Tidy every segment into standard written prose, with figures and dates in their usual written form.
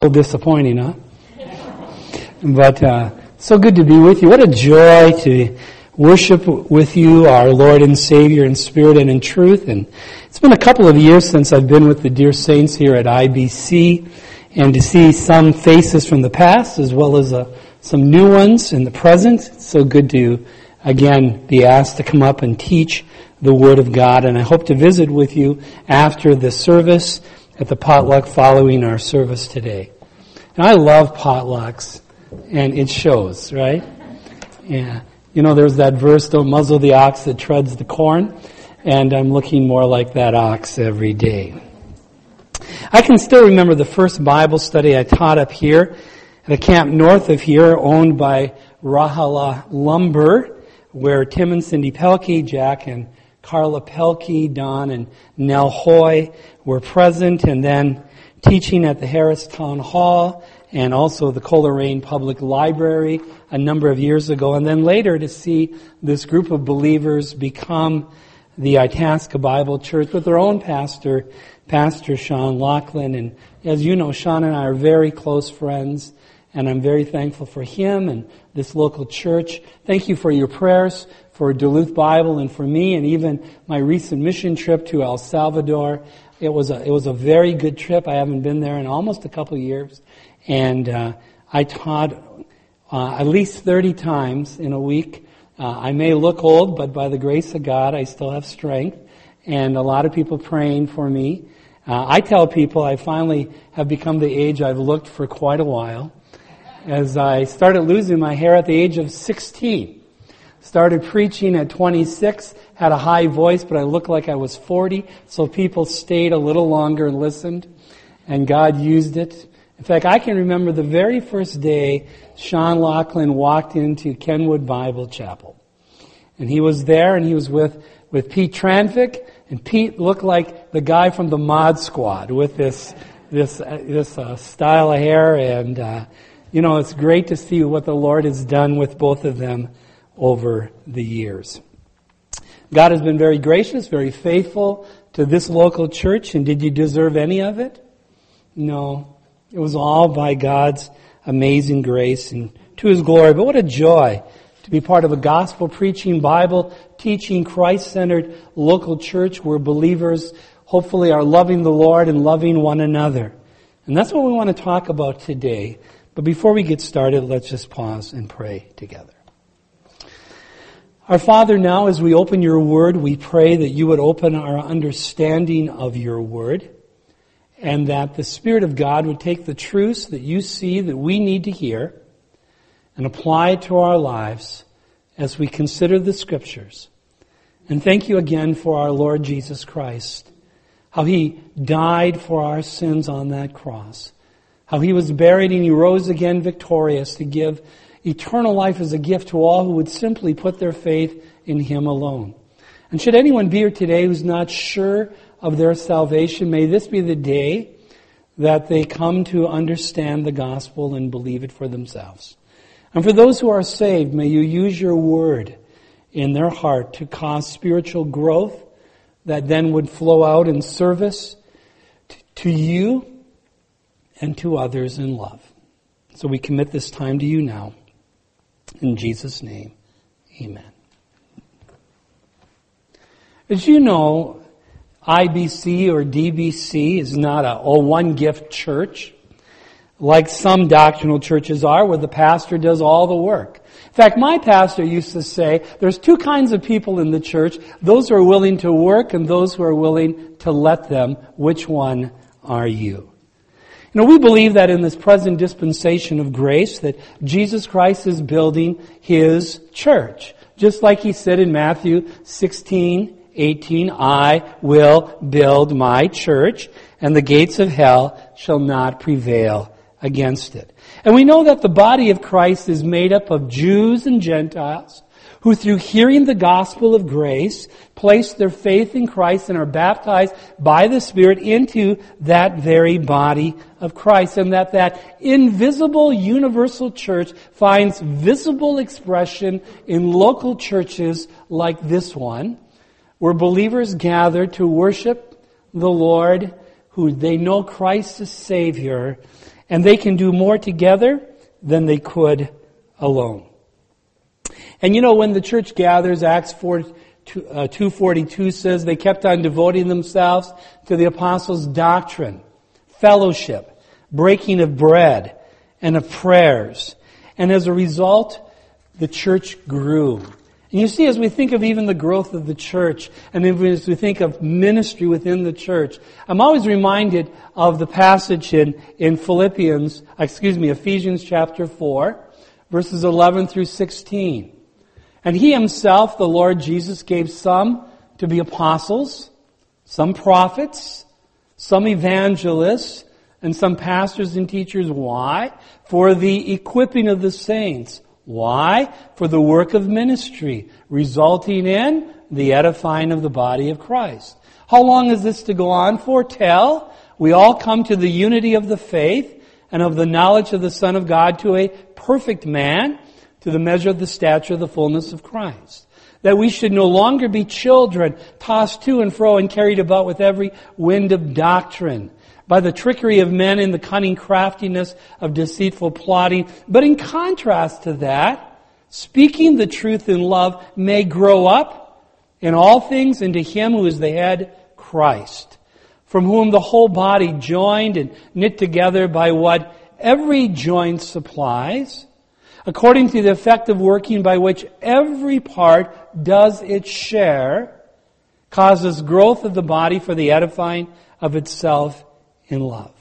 little disappointing, huh? But so good to be with you. What a joy to worship with you, our Lord and Savior in spirit and in truth. And it's been a couple of years since I've been with the dear saints here at IBC, and to see some faces from the past as well as some new ones in the present. It's so good to, again, be asked to come up and teach the Word of God. And I hope to visit with you after the service at the potluck following our service today. And I love potlucks, and it shows, right? Yeah. You know, there's that verse, don't muzzle the ox that treads the corn, and I'm looking more like that ox every day. I can still remember the first Bible study I taught up here at a camp north of here owned by Rahala Lumber, where Tim and Cindy Pelkey, Jack and Carla Pelkey, Don and Nell Hoy were present, and then teaching at the Harris Town Hall and also the Coleraine Public Library a number of years ago, and then later to see this group of believers become the Itasca Bible Church with their own pastor, Pastor Sean Laughlin. And as you know, Sean and I are very close friends, and I'm very thankful for him and this local church. Thank you for your prayers for Duluth Bible and for me, and even my recent mission trip to El Salvador. It was a very good trip. I haven't been there in almost a couple of years, and I taught at least 30 times in a week. I may look old, but by the grace of God, I still have strength, and a lot of people praying for me. I tell people I finally have become the age I've looked for quite a while, as I started losing my hair at the age of 16. Started preaching at 26, had a high voice, but I looked like I was 40, so people stayed a little longer and listened, and God used it. In fact, I can remember the very first day Sean Laughlin walked into Kenwood Bible Chapel. And he was there, and he was with Pete Tranvik, and Pete looked like the guy from the Mod Squad with this style of hair, and it's great to see what the Lord has done with both of them over the years. God has been very gracious, very faithful to this local church, and did you deserve any of it? No. It was all by God's amazing grace and to His glory. But what a joy to be part of a gospel-preaching, Bible-teaching, Christ-centered local church where believers hopefully are loving the Lord and loving one another. And that's what we want to talk about today. But before we get started, let's just pause and pray together. Our Father, now as we open your word, we pray that you would open our understanding of your word, and that the Spirit of God would take the truths that you see that we need to hear and apply it to our lives as we consider the Scriptures. And thank you again for our Lord Jesus Christ, how He died for our sins on that cross, how He was buried and He rose again victorious to give eternal life as a gift to all who would simply put their faith in Him alone. And should anyone be here today who's not sure of their salvation, may this be the day that they come to understand the gospel and believe it for themselves. And for those who are saved, may you use your word in their heart to cause spiritual growth that then would flow out in service to you and to others in love. So we commit this time to you now. In Jesus' name, amen. As you know, IBC or DBC is not a one-gift church like some doctrinal churches are, where the pastor does all the work. In fact, my pastor used to say, there's two kinds of people in the church, those who are willing to work and those who are willing to let them. Which one are you? We believe that in this present dispensation of grace that Jesus Christ is building His church. Just like He said in Matthew 16:18, I will build my church, and the gates of hell shall not prevail against it. And we know that the body of Christ is made up of Jews and Gentiles who through hearing the gospel of grace place their faith in Christ and are baptized by the Spirit into that very body of Christ. And that invisible universal church finds visible expression in local churches like this one, where believers gather to worship the Lord, who they know Christ as Savior, and they can do more together than they could alone. And when the church gathers, Acts 2:42 says they kept on devoting themselves to the apostles' doctrine, fellowship, breaking of bread, and of prayers. And as a result, the church grew. And you see, as we think of even the growth of the church, and as we think of ministry within the church, I'm always reminded of the passage in Ephesians chapter 4, verses 11 through 16. And He Himself, the Lord Jesus, gave some to be apostles, some prophets, some evangelists, and some pastors and teachers. Why? For the equipping of the saints. Why? For the work of ministry, resulting in the edifying of the body of Christ. How long is this to go on for? Till we all come to the unity of the faith and of the knowledge of the Son of God, to a perfect man, to the measure of the stature of the fullness of Christ. That we should no longer be children, tossed to and fro and carried about with every wind of doctrine, by the trickery of men and the cunning craftiness of deceitful plotting. But in contrast to that, speaking the truth in love may grow up in all things into Him who is the head, Christ, from whom the whole body, joined and knit together by what every joint supplies, according to the effective working by which every part does its share, causes growth of the body for the edifying of itself in love.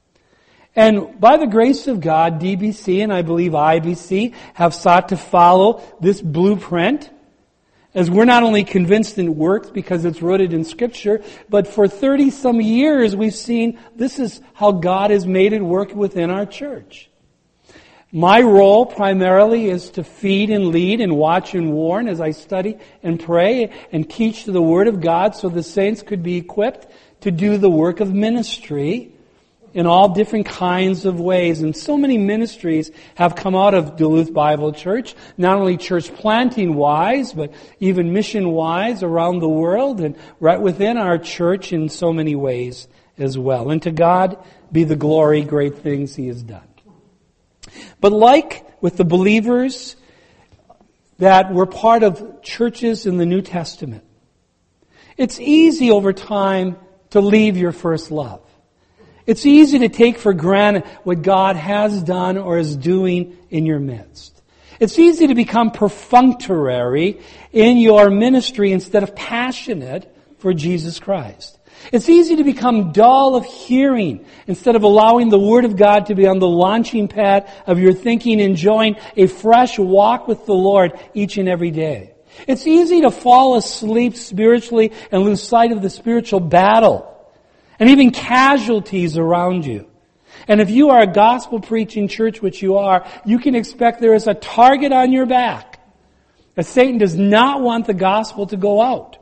And by the grace of God, DBC and I believe IBC have sought to follow this blueprint, as we're not only convinced it works because it's rooted in Scripture, but for 30-some years we've seen this is how God has made it work within our church. My role primarily is to feed and lead and watch and warn as I study and pray and teach the Word of God so the saints could be equipped to do the work of ministry in all different kinds of ways. And so many ministries have come out of Duluth Bible Church, not only church planting wise, but even mission wise around the world and right within our church in so many ways as well. And to God be the glory, great things He has done. But like with the believers that were part of churches in the New Testament, it's easy over time to leave your first love. It's easy to take for granted what God has done or is doing in your midst. It's easy to become perfunctory in your ministry instead of passionate for Jesus Christ. It's easy to become dull of hearing instead of allowing the Word of God to be on the launching pad of your thinking, enjoying a fresh walk with the Lord each and every day. It's easy to fall asleep spiritually and lose sight of the spiritual battle and even casualties around you. And if you are a gospel-preaching church, which you are, you can expect there is a target on your back. That Satan does not want the gospel to go out.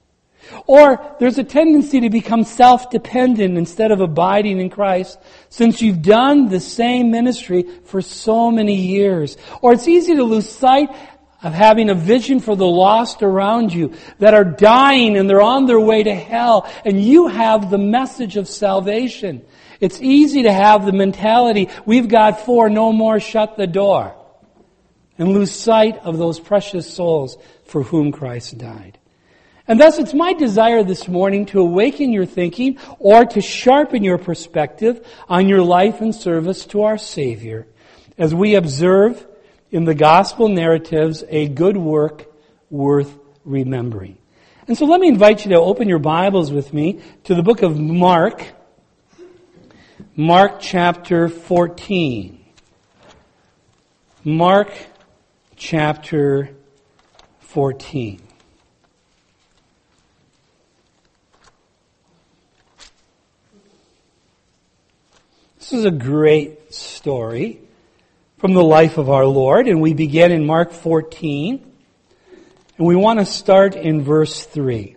Or there's a tendency to become self-dependent instead of abiding in Christ, since you've done the same ministry for so many years. Or it's easy to lose sight of having a vision for the lost around you that are dying and they're on their way to hell, and you have the message of salvation. It's easy to have the mentality, we've got 4, no more, shut the door, and lose sight of those precious souls for whom Christ died. And thus it's my desire this morning to awaken your thinking or to sharpen your perspective on your life and service to our Savior as we observe in the gospel narratives a good work worth remembering. And so let me invite you to open your Bibles with me to the book of Mark. Mark chapter 14. Mark chapter 14. This is a great story from the life of our Lord, and we begin in Mark 14, and we want to start in verse 3.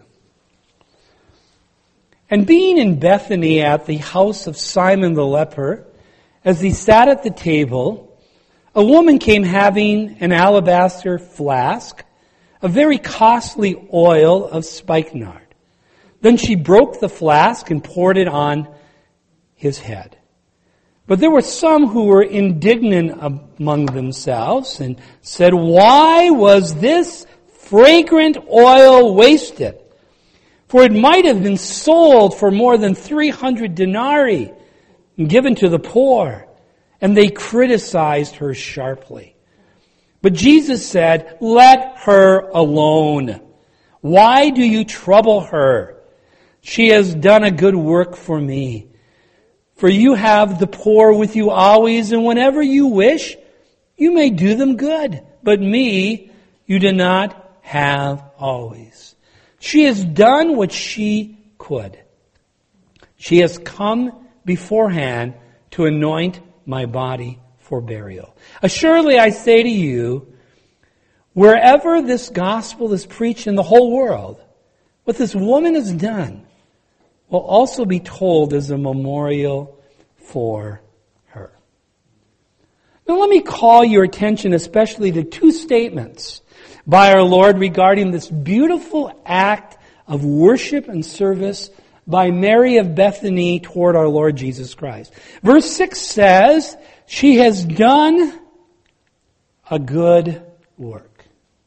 And being in Bethany at the house of Simon the leper, as he sat at the table, a woman came having an alabaster flask, a very costly oil of spikenard. Then she broke the flask and poured it on his head. But there were some who were indignant among themselves and said, "Why was this fragrant oil wasted? For it might have been sold for more than 300 denarii and given to the poor." And they criticized her sharply. But Jesus said, "Let her alone. Why do you trouble her? She has done a good work for me. For you have the poor with you always, and whenever you wish, you may do them good. But me you do not have always. She has done what she could. She has come beforehand to anoint my body for burial. Assuredly I say to you, wherever this gospel is preached in the whole world, what this woman has done will also be told as a memorial for her." Now let me call your attention especially to two statements by our Lord regarding this beautiful act of worship and service by Mary of Bethany toward our Lord Jesus Christ. Verse 6 says, "She has done a good work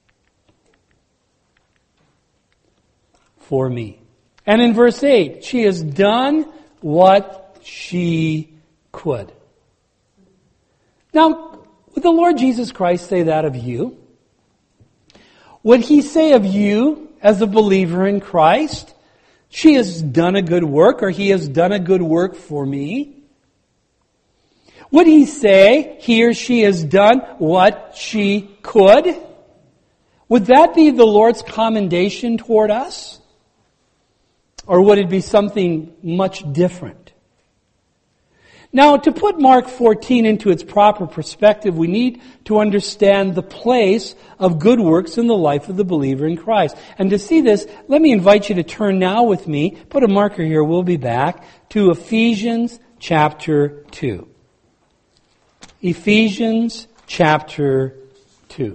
for me." And in verse 8, "She has done what she could." Now, would the Lord Jesus Christ say that of you? Would He say of you as a believer in Christ, "She has done a good work," or "He has done a good work for me"? Would He say he or she has done what she could? Would that be the Lord's commendation toward us? Or would it be something much different? Now, to put Mark 14 into its proper perspective, we need to understand the place of good works in the life of the believer in Christ. And to see this, let me invite you to turn now with me, put a marker here, we'll be back, to Ephesians chapter 2. Ephesians chapter 2.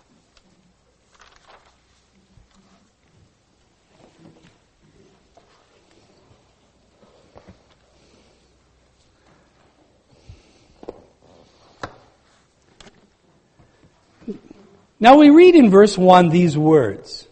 Now we read in verse 1 these words,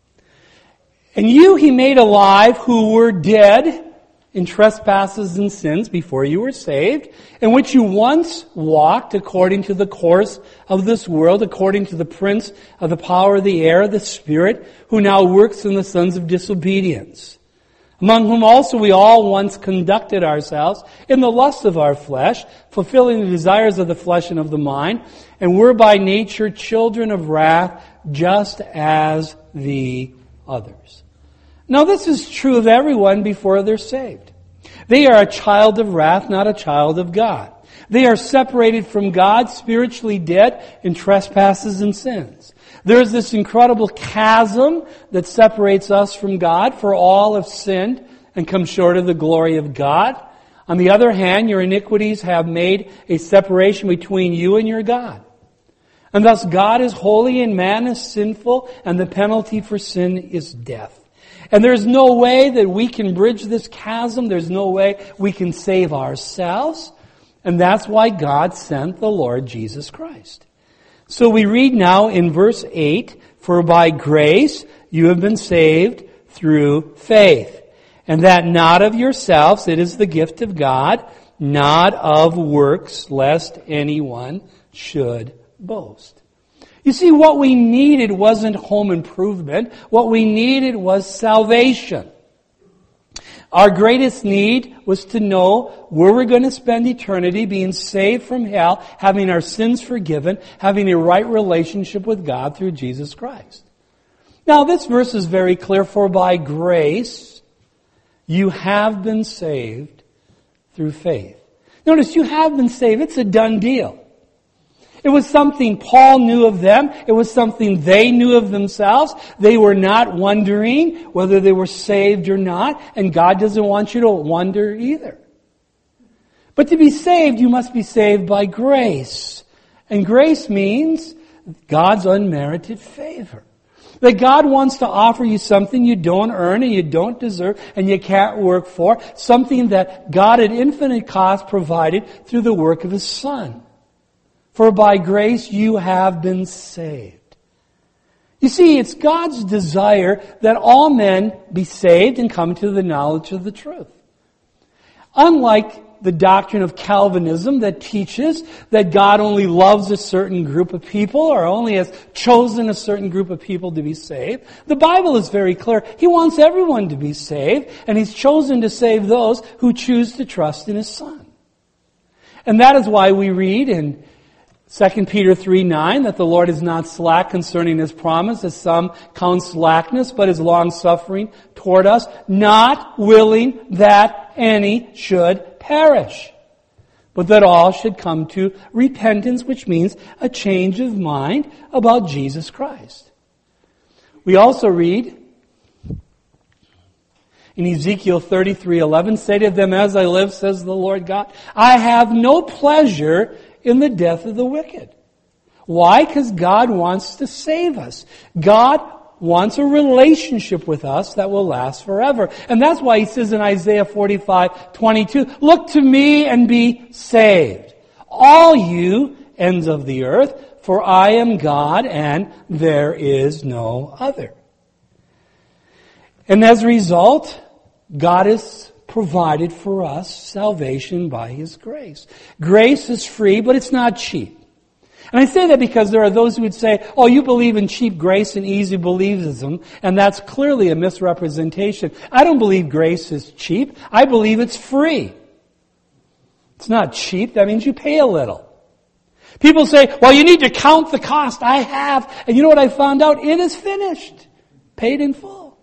"And you He made alive who were dead in trespasses and sins before you were saved, in which you once walked according to the course of this world, according to the prince of the power of the air, the Spirit, who now works in the sons of disobedience, among whom also we all once conducted ourselves in the lust of our flesh, fulfilling the desires of the flesh and of the mind, and were by nature children of wrath, just as the others." Now this is true of everyone before they're saved. They are a child of wrath, not a child of God. They are separated from God, spiritually dead in trespasses and sins. There is this incredible chasm that separates us from God, for all have sinned and come short of the glory of God. On the other hand, your iniquities have made a separation between you and your God. And thus God is holy and man is sinful, and the penalty for sin is death. And there's no way that we can bridge this chasm. There's no way we can save ourselves. And that's why God sent the Lord Jesus Christ. So we read now in verse 8, "For by grace you have been saved through faith. And that not of yourselves, it is the gift of God, not of works, lest anyone should boast." You see, what we needed wasn't home improvement. What we needed was salvation. Our greatest need was to know where we're going to spend eternity, being saved from hell, having our sins forgiven, having a right relationship with God through Jesus Christ. Now, this verse is very clear, "For by grace you have been saved through faith." Notice, you have been saved. It's a done deal. It was something Paul knew of them. It was something they knew of themselves. They were not wondering whether they were saved or not, and God doesn't want you to wonder either. But to be saved, you must be saved by grace. And grace means God's unmerited favor. That God wants to offer you something you don't earn and you don't deserve and you can't work for. Something that God at infinite cost provided through the work of His Son. For by grace you have been saved. You see, it's God's desire that all men be saved and come to the knowledge of the truth. Unlike the doctrine of Calvinism that teaches that God only loves a certain group of people or only has chosen a certain group of people to be saved, the Bible is very clear. He wants everyone to be saved, and He's chosen to save those who choose to trust in His Son. And that is why we read in 2 Peter 3:9 that the Lord is not slack concerning His promise, as some count slackness, but is long-suffering toward us, not willing that any should perish, but that all should come to repentance, which means a change of mind about Jesus Christ. We also read in Ezekiel 33:11, say to them, as I live, says the Lord God, I have no pleasure in the death of the wicked. Why? Because God wants to save us. God wants a relationship with us that will last forever. And that's why He says in Isaiah 45:22, look to me and be saved, all you ends of the earth, for I am God and there is no other. And as a result, God has provided for us salvation by His grace. Grace is free, but it's not cheap. And I say that because there are those who would say, oh, you believe in cheap grace and easy believism, and that's clearly a misrepresentation. I don't believe grace is cheap. I believe it's free. It's not cheap. That means you pay a little. People say, well, you need to count the cost. I have. And you know what I found out? It is finished. Paid in full.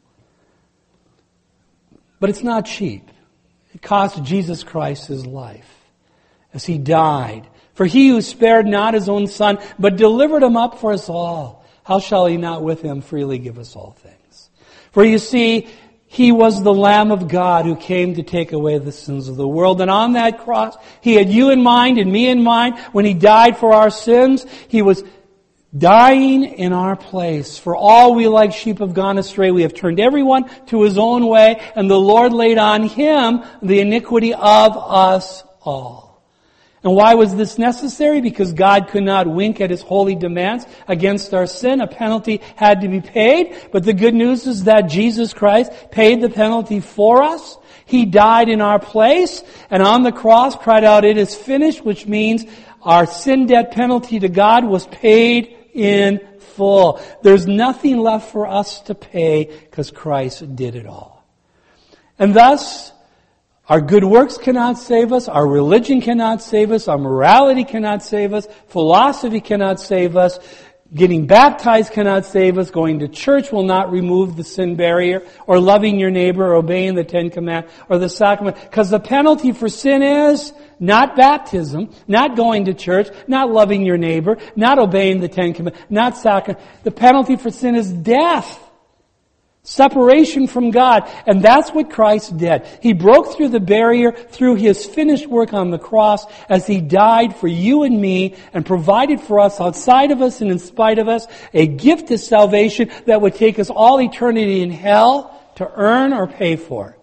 But it's not cheap. It cost Jesus Christ His life as He died. For He who spared not His own Son, but delivered Him up for us all, how shall He not with Him freely give us all things? For you see, He was the Lamb of God who came to take away the sins of the world. And on that cross, He had you in mind and me in mind. When He died for our sins, He was dying in our place. For all we like sheep have gone astray. We have turned everyone to his own way, and the Lord laid on Him the iniquity of us all. And why was this necessary? Because God could not wink at His holy demands against our sin. A penalty had to be paid. But the good news is that Jesus Christ paid the penalty for us. He died in our place, and on the cross cried out, it is finished, which means our sin debt penalty to God was paid in full. There's nothing left for us to pay because Christ did it all. And thus, our good works cannot save us. Our religion cannot save us. Our morality cannot save us. Philosophy cannot save us. Getting baptized cannot save us. Going to church will not remove the sin barrier. Or loving your neighbor, or obeying the Ten Commandments, or the sacrament. Because the penalty for sin is not baptism, not going to church, not loving your neighbor, not obeying the Ten Commandments, not sacrament. The penalty for sin is death. Separation from God. And that's what Christ did. He broke through the barrier through His finished work on the cross as He died for you and me and provided for us, outside of us and in spite of us, a gift of salvation that would take us all eternity in hell to earn or pay for.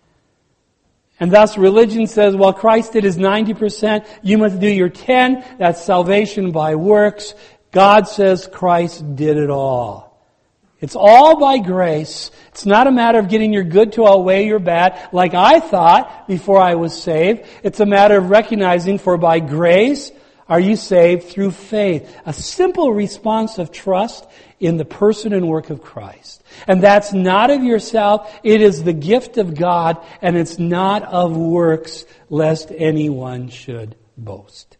And thus religion says, well, Christ did His 90%, you must do your 10. That's salvation by works. God says Christ did it all. It's all by grace. It's not a matter of getting your good to outweigh your bad, like I thought before I was saved. It's a matter of recognizing, for by grace are you saved through faith. A simple response of trust in the person and work of Christ. And that's not of yourself. It is the gift of God, and it's not of works, lest anyone should boast.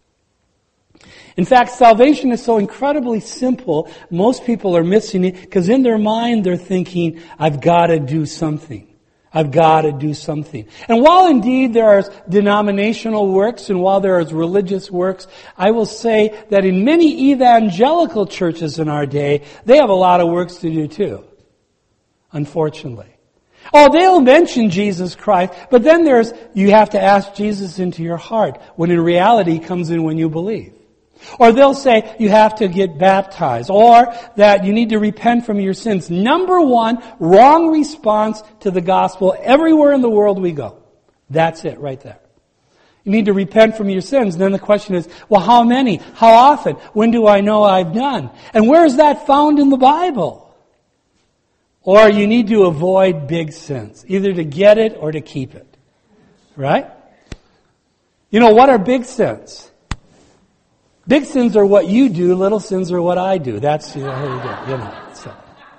In fact, salvation is so incredibly simple, most people are missing it because in their mind they're thinking, I've got to do something. I've got to do something. And while indeed there are denominational works and while there is religious works, I will say that in many evangelical churches in our day, they have a lot of works to do too. Unfortunately. Oh, they'll mention Jesus Christ, but then you have to ask Jesus into your heart, when in reality He comes in when you believe. Or they'll say you have to get baptized, or that you need to repent from your sins. Number one, wrong response to the gospel everywhere in the world we go. That's it right there. You need to repent from your sins. And then the question is, well, how many? How often? When do I know I've done? And where is that found in the Bible? Or you need to avoid big sins, either to get it or to keep it. Right? You know, what are big sins? Big sins are what you do, little sins are what I do. That's how you do it, so.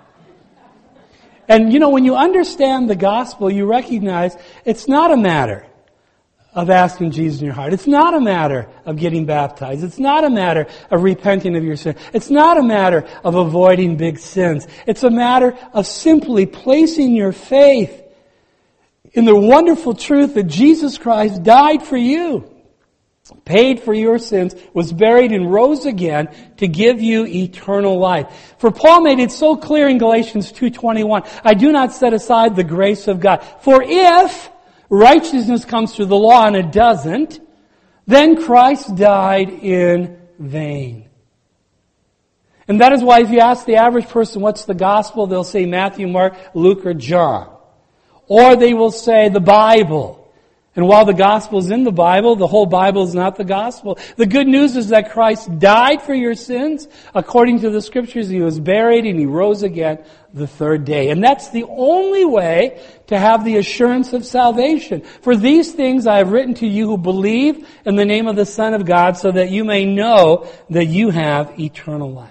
And when you understand the gospel, you recognize it's not a matter of asking Jesus in your heart. It's not a matter of getting baptized. It's not a matter of repenting of your sin. It's not a matter of avoiding big sins. It's a matter of simply placing your faith in the wonderful truth that Jesus Christ died for you, paid for your sins, was buried and rose again to give you eternal life. For Paul made it so clear in Galatians 2:21, I do not set aside the grace of God. For if righteousness comes through the law and it doesn't, then Christ died in vain. And that is why if you ask the average person what's the gospel, they'll say Matthew, Mark, Luke, or John. Or they will say the Bible. And while the gospel is in the Bible, the whole Bible is not the gospel. The good news is that Christ died for your sins. According to the scriptures, He was buried and He rose again the third day. And that's the only way to have the assurance of salvation. For these things I have written to you who believe in the name of the Son of God, so that you may know that you have eternal life.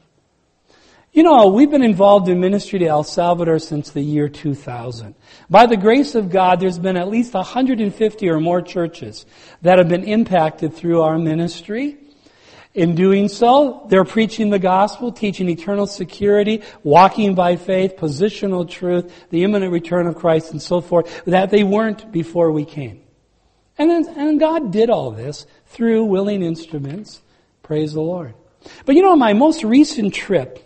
We've been involved in ministry to El Salvador since the year 2000. By the grace of God, there's been at least 150 or more churches that have been impacted through our ministry. In doing so, they're preaching the gospel, teaching eternal security, walking by faith, positional truth, the imminent return of Christ, and so forth, that they weren't before we came. And God did all this through willing instruments. Praise the Lord. But on my most recent trip,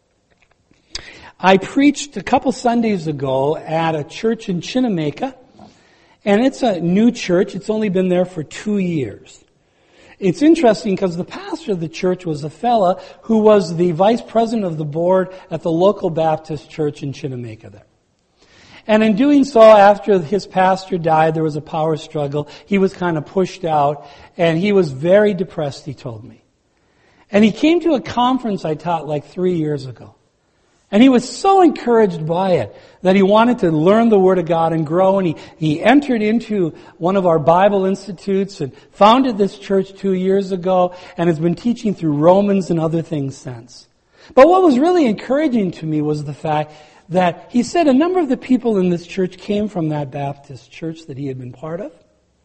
I preached a couple Sundays ago at a church in Chinameca, and it's a new church. It's only been there for 2 years. It's interesting because the pastor of the church was a fella who was the vice president of the board at the local Baptist church in Chinameca there. And in doing so, after his pastor died, there was a power struggle. He was kind of pushed out, and he was very depressed, he told me. And he came to a conference I taught like 3 years ago. And he was so encouraged by it that he wanted to learn the Word of God and grow. And he entered into one of our Bible institutes and founded this church 2 years ago and has been teaching through Romans and other things since. But what was really encouraging to me was the fact that he said a number of the people in this church came from that Baptist church that he had been part of.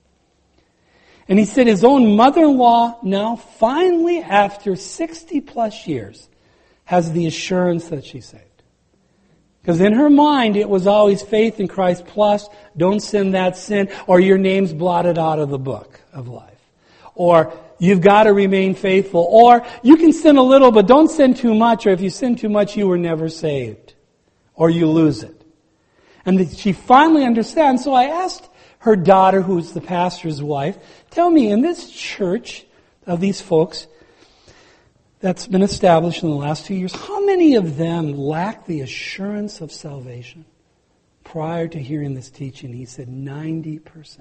And he said his own mother-in-law now finally, after 60 plus years, has the assurance that she's saved. Because in her mind, it was always faith in Christ plus, don't sin that sin, or your name's blotted out of the book of life. Or you've got to remain faithful. Or you can sin a little, but don't sin too much, or if you sin too much, you were never saved. Or you lose it. And she finally understands. So I asked her daughter, who's the pastor's wife, tell me, in this church of these folks, that's been established in the last 2 years, how many of them lack the assurance of salvation prior to hearing this teaching? He said 90%.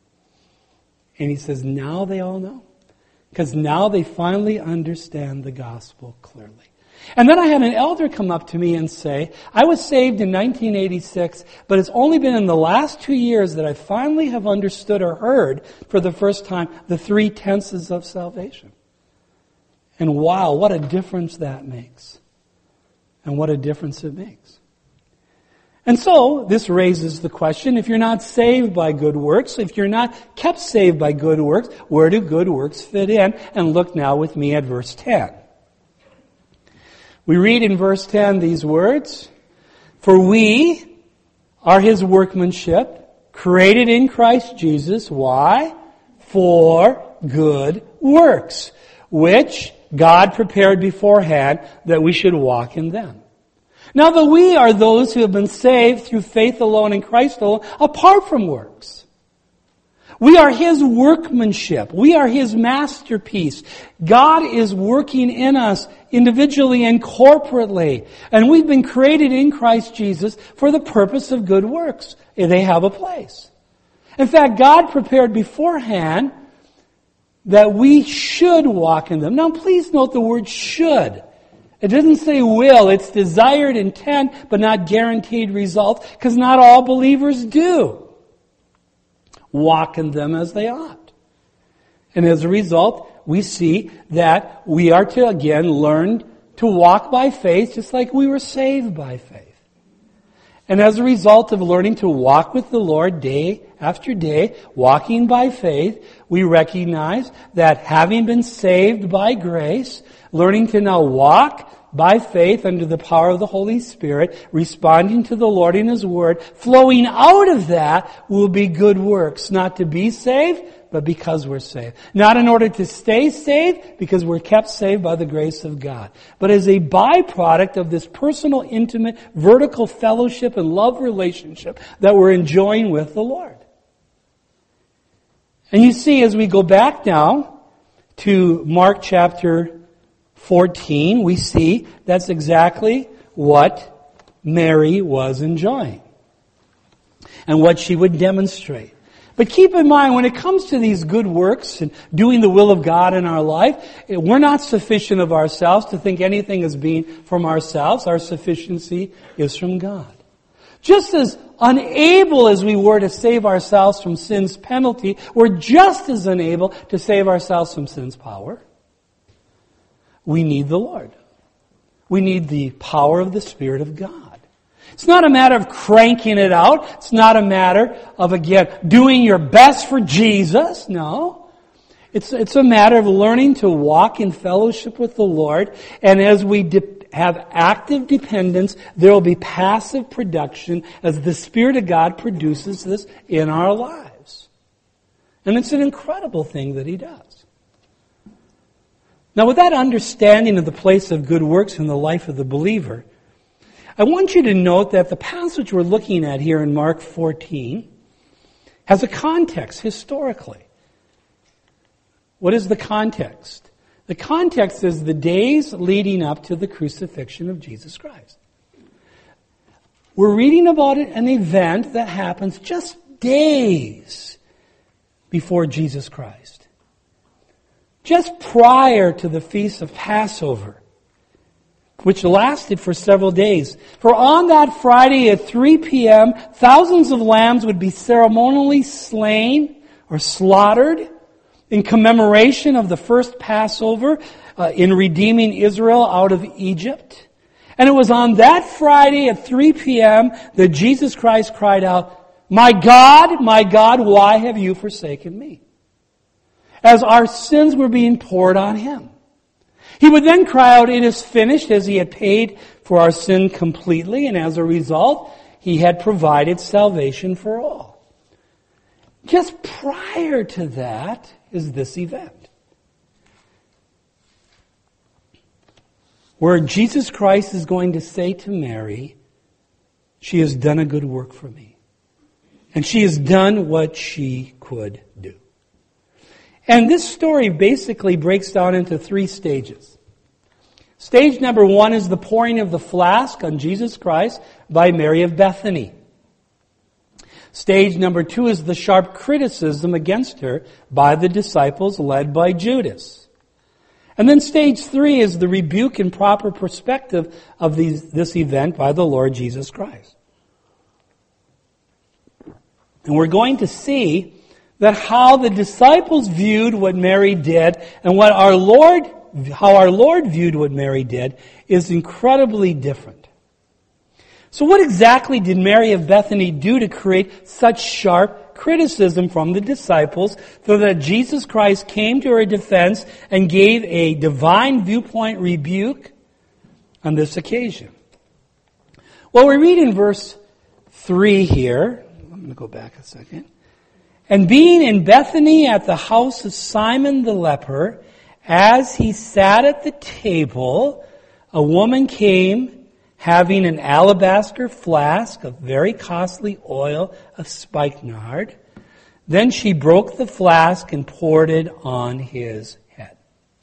And he says now they all know. Because now they finally understand the gospel clearly. And then I had an elder come up to me and say, I was saved in 1986, but it's only been in the last 2 years that I finally have understood or heard for the first time the 3 tenses of salvation. And wow, what a difference that makes. And what a difference it makes. And so, this raises the question, if you're not saved by good works, if you're not kept saved by good works, where do good works fit in? And look now with me at verse 10. We read in verse 10 these words, for we are His workmanship, created in Christ Jesus. Why? For good works, which God prepared beforehand that we should walk in them. Now the we are those who have been saved through faith alone in Christ alone, apart from works. We are His workmanship. We are His masterpiece. God is working in us individually and corporately. And we've been created in Christ Jesus for the purpose of good works. They have a place. In fact, God prepared beforehand that we should walk in them. Now please note the word should. It doesn't say will. It's desired intent, but not guaranteed results, because not all believers do walk in them as they ought. And as a result, we see that we are to again learn to walk by faith just like we were saved by faith. And as a result of learning to walk with the Lord day after day, walking by faith, we recognize that having been saved by grace, learning to now walk by faith under the power of the Holy Spirit, responding to the Lord in His Word, flowing out of that will be good works, not to be saved, but because we're saved. Not in order to stay saved, because we're kept saved by the grace of God, but as a byproduct of this personal, intimate, vertical fellowship and love relationship that we're enjoying with the Lord. And you see, as we go back now to Mark chapter 14, we see that's exactly what Mary was enjoying and what she would demonstrate. But keep in mind, when it comes to these good works and doing the will of God in our life, we're not sufficient of ourselves to think anything is being from ourselves. Our sufficiency is from God. Just as unable as we were to save ourselves from sin's penalty, we're just as unable to save ourselves from sin's power. We need the Lord. We need the power of the Spirit of God. It's not a matter of cranking it out. It's not a matter of, again, doing your best for Jesus. No. It's a matter of learning to walk in fellowship with the Lord. And as we have active dependence, there will be passive production as the Spirit of God produces this in our lives. And it's an incredible thing that He does. Now, with that understanding of the place of good works in the life of the believer, I want you to note that the passage we're looking at here in Mark 14 has a context historically. What is the context? The context is the days leading up to the crucifixion of Jesus Christ. We're reading about an event that happens just days before Jesus Christ. Just prior to the feast of Passover, which lasted for several days. For on that Friday at 3 p.m., thousands of lambs would be ceremonially slain or slaughtered in commemoration of the first Passover in redeeming Israel out of Egypt. And it was on that Friday at 3 p.m. that Jesus Christ cried out, my God, why have you forsaken me?" As our sins were being poured on Him. He would then cry out, "It is finished," as He had paid for our sin completely, and as a result, He had provided salvation for all. Just prior to that is this event, where Jesus Christ is going to say to Mary, "She has done a good work for me. And she has done what she could do." And this story basically breaks down into 3 stages. Stage number 1 is the pouring of the flask on Jesus Christ by Mary of Bethany. Stage number 2 is the sharp criticism against her by the disciples led by Judas. And then stage 3 is the rebuke and proper perspective of this event by the Lord Jesus Christ. And we're going to see that how the disciples viewed what Mary did and how our Lord viewed what Mary did is incredibly different. So what exactly did Mary of Bethany do to create such sharp criticism from the disciples so that Jesus Christ came to her defense and gave a divine viewpoint rebuke on this occasion? Well, we read in verse 3 here. I'm going to go back a second. "And being in Bethany at the house of Simon the leper, as he sat at the table, a woman came having an alabaster flask of very costly oil of spikenard, Then she broke the flask and poured it on his head.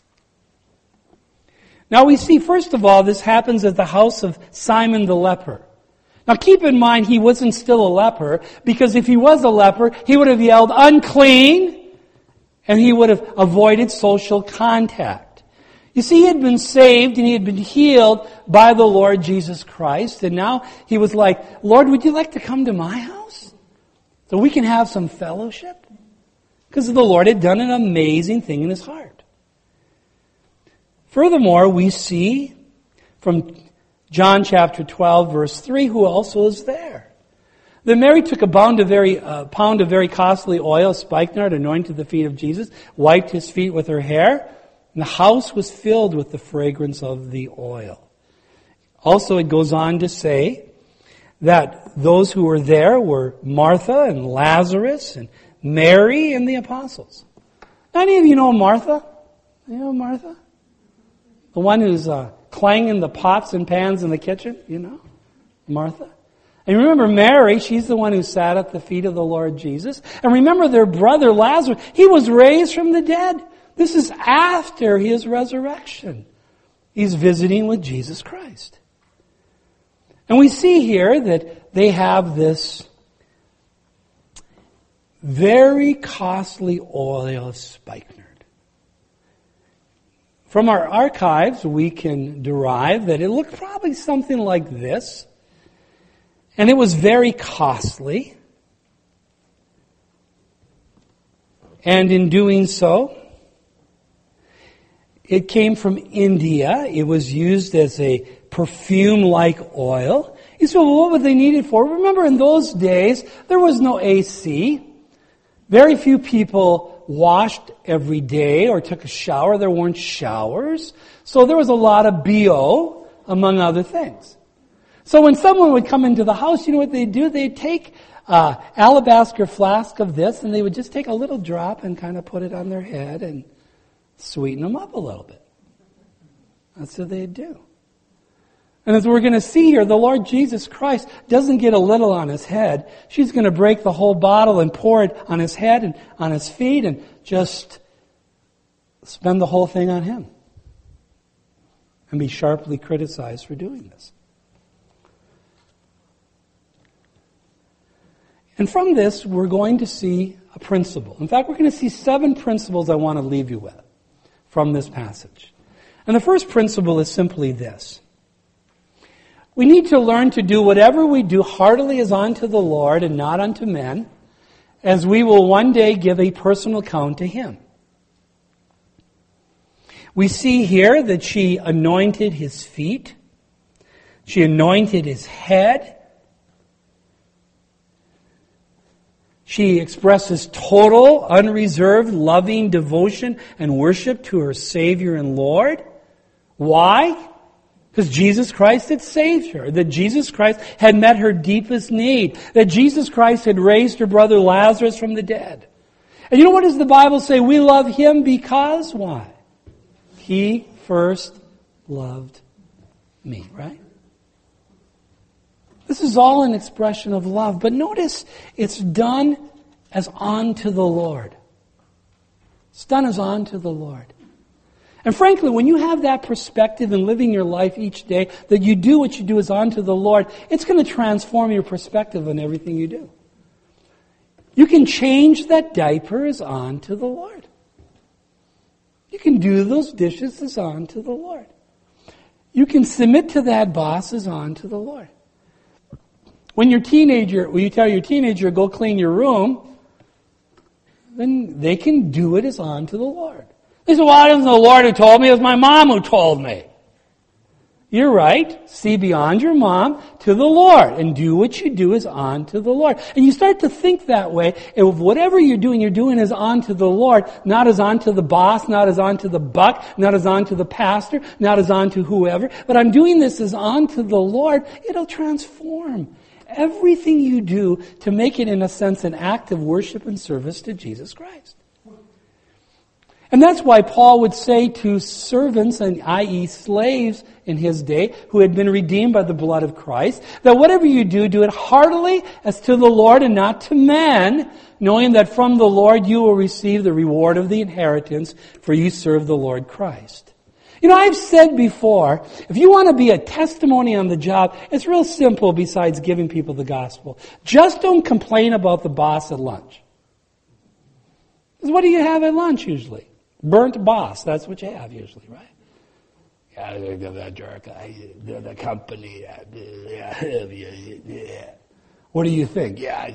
Now we see, first of all, this happens at the house of Simon the leper. Now keep in mind, he wasn't still a leper, because if he was a leper, he would have yelled, "Unclean!" and he would have avoided social contact. You see, he had been saved and he had been healed by the Lord Jesus Christ, and now he was like, "Lord, would you like to come to my house so we can have some fellowship?" Because the Lord had done an amazing thing in his heart. Furthermore, we see from John chapter 12, verse 3, who also is there. Then Mary took a pound of very costly oil, spikenard, anointed the feet of Jesus, wiped his feet with her hair, and the house was filled with the fragrance of the oil. Also, it goes on to say that those who were there were Martha and Lazarus and Mary and the apostles. Any of you know Martha? You know Martha? The one who's clanging the pots and pans in the kitchen, you know? Martha. And remember Mary, she's the one who sat at the feet of the Lord Jesus. And remember their brother Lazarus, he was raised from the dead. This is after his resurrection. He's visiting with Jesus Christ. And we see here that they have this very costly oil of spikenard. From our archives, we can derive that it looked probably something like this. And it was very costly. And in doing so, it came from India. It was used as a perfume-like oil. You say, well, what would they need it for? Remember, in those days, there was no AC. Very few people washed every day or took a shower. There weren't showers. So there was a lot of BO, among other things. So when someone would come into the house, you know what they'd do? They'd take an alabaster flask of this, and they would just take a little drop and kind of put it on their head and sweeten them up a little bit. That's what they'd do. And as we're going to see here, the Lord Jesus Christ doesn't get a little on his head. She's going to break the whole bottle and pour it on his head and on his feet and just spend the whole thing on him. And be sharply criticized for doing this. And from this, we're going to see a principle. In fact, we're going to see 7 principles I want to leave you with from this passage. And the first principle is simply this. We need to learn to do whatever we do heartily as unto the Lord and not unto men, as we will one day give a personal account to him. We see here that she anointed his feet. She anointed his head. She expresses total, unreserved, loving devotion and worship to her Savior and Lord. Why? Because Jesus Christ had saved her. That Jesus Christ had met her deepest need. That Jesus Christ had raised her brother Lazarus from the dead. And you know what does the Bible say? We love him because why? He first loved me, right? This is all an expression of love. But notice it's done as unto the Lord. It's done as unto the Lord. And frankly, when you have that perspective in living your life each day, that you do what you do as unto the Lord, it's going to transform your perspective on everything you do. You can change that diaper as unto the Lord. You can do those dishes as unto the Lord. You can submit to that boss as unto the Lord. When you tell your teenager, go clean your room, then they can do it as unto the Lord. They say, well, it wasn't the Lord who told me, it was my mom who told me. You're right. See beyond your mom to the Lord and do what you do as unto the Lord. And you start to think that way. If whatever you're doing as unto the Lord, not as unto the boss, not as unto the buck, not as unto the pastor, not as unto whoever, but I'm doing this as unto the Lord, it'll transform everything you do to make it, in a sense, an act of worship and service to Jesus Christ. And that's why Paul would say to servants, and i.e. slaves in his day who had been redeemed by the blood of Christ, that whatever you do, do it heartily as to the Lord and not to men, knowing that from the Lord you will receive the reward of the inheritance, for you serve the Lord Christ. You know, I've said before, if you want to be a testimony on the job, it's real simple besides giving people the gospel. Just don't complain about the boss at lunch. Because what do you have at lunch usually? Burnt boss, that's what you have usually, right? Yeah, that jerk, the company, yeah. What do you think? Yeah.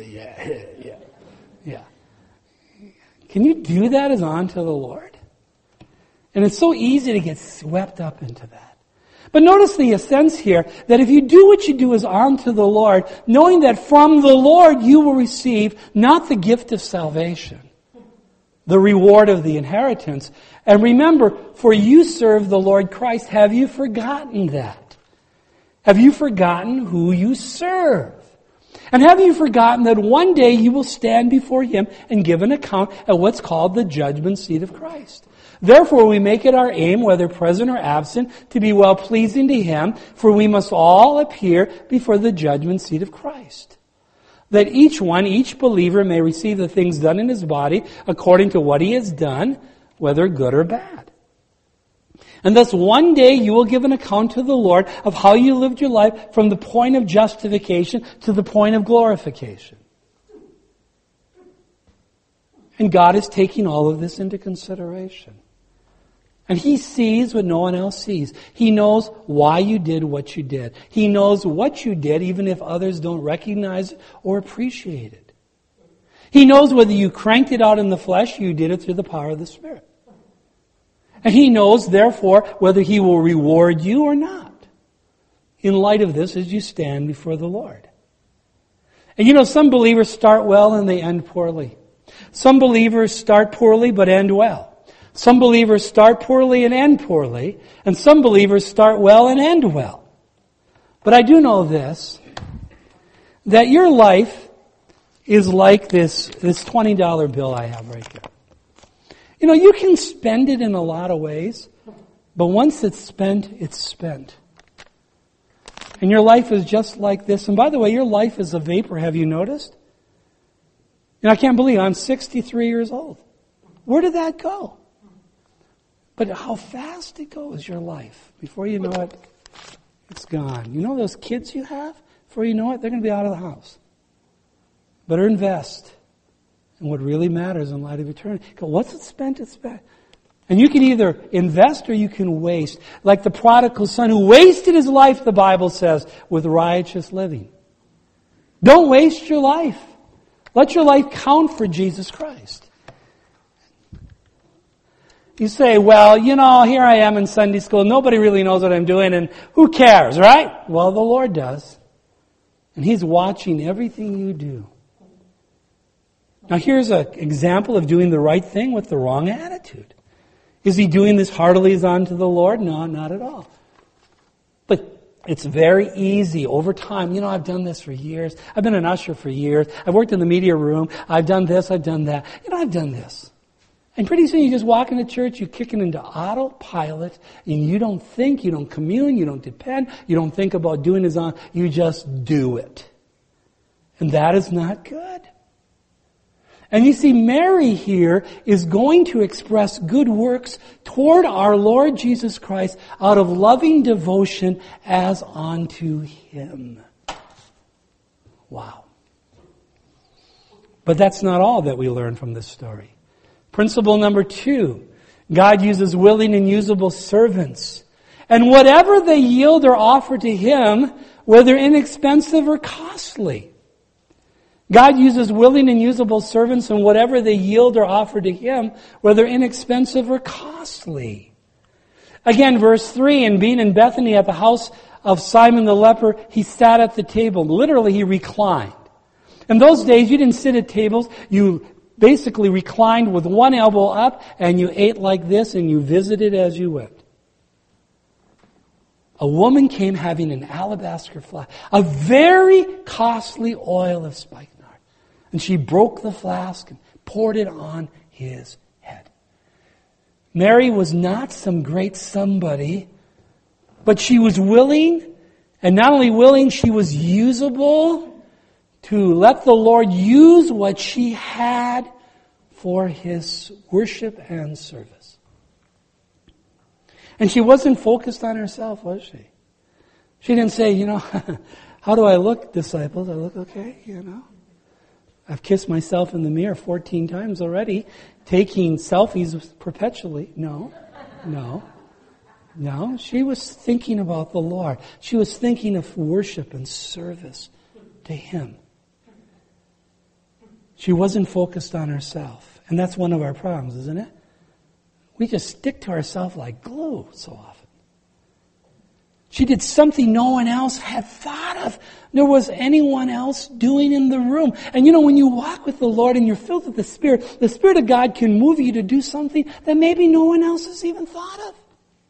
Can you do that as unto the Lord? And it's so easy to get swept up into that. But notice the sense here that if you do what you do as unto the Lord, knowing that from the Lord you will receive not the gift of salvation, the reward of the inheritance. And remember, for you serve the Lord Christ. Have you forgotten that? Have you forgotten who you serve? And have you forgotten that one day you will stand before Him and give an account at what's called the judgment seat of Christ? Therefore we make it our aim, whether present or absent, to be well-pleasing to Him, for we must all appear before the judgment seat of Christ. That each believer may receive the things done in his body according to what he has done, whether good or bad. And thus one day you will give an account to the Lord of how you lived your life from the point of justification to the point of glorification. And God is taking all of this into consideration. And He sees what no one else sees. He knows why you did what you did. He knows what you did even if others don't recognize it or appreciate it. He knows whether you cranked it out in the flesh or you did it through the power of the Spirit. And He knows, therefore, whether He will reward you or not in light of this as you stand before the Lord. And you know, some believers start well and they end poorly. Some believers start poorly but end well. Some believers start poorly and end poorly, and some believers start well and end well. But I do know this, that your life is like this $20 bill I have right here. You know, you can spend it in a lot of ways, but once it's spent, it's spent. And your life is just like this. And by the way, your life is a vapor, have you noticed? You know, I can't believe I'm 63 years old. Where did that go? But how fast it goes, your life. Before you know it, it's gone. You know those kids you have? Before you know it, they're going to be out of the house. Better invest in what really matters in light of eternity. Once it's spent, it's spent. And you can either invest or you can waste. Like the prodigal son who wasted his life, the Bible says, with righteous living. Don't waste your life. Let your life count for Jesus Christ. You say, well, you know, here I am in Sunday school. Nobody really knows what I'm doing, and who cares, right? Well, the Lord does. And He's watching everything you do. Now, here's an example of doing the right thing with the wrong attitude. Is he doing this heartily as unto the Lord? No, not at all. But it's very easy over time. You know, I've done this for years. I've been an usher for years. I've worked in the media room. I've done this. I've done that. You know, I've done this. And pretty soon you just walk into church, you kick it into autopilot, and you don't think, you don't commune, you don't depend, you don't think about doing this on, you just do it. And that is not good. And you see, Mary here is going to express good works toward our Lord Jesus Christ out of loving devotion as unto Him. Wow. But that's not all that we learn from this story. Principle number 2, God uses willing and usable servants. And whatever they yield or offer to Him, whether inexpensive or costly. God uses willing and usable servants, and whatever they yield or offer to Him, whether inexpensive or costly. Again, verse 3, and being in Bethany at the house of Simon the leper, He sat at the table. Literally, He reclined. In those days, you didn't sit at tables. You basically reclined with one elbow up, and you ate like this, and you visited as you went. A woman came having an alabaster flask, a very costly oil of spikenard. And she broke the flask and poured it on His head. Mary was not some great somebody But she was willing, and not only willing, she was usable to let the Lord use what she had for His worship and service. And she wasn't focused on herself, was she? She didn't say, how do I look, disciples? I look okay, I've kissed myself in the mirror 14 times already, taking selfies perpetually. No. She was thinking about the Lord. She was thinking of worship and service to Him. She wasn't focused on herself. And that's one of our problems, isn't it? We just stick to ourselves like glue so often. She did something no one else had thought of. There was anyone else doing in the room. And when you walk with the Lord and you're filled with the Spirit of God can move you to do something that maybe no one else has even thought of.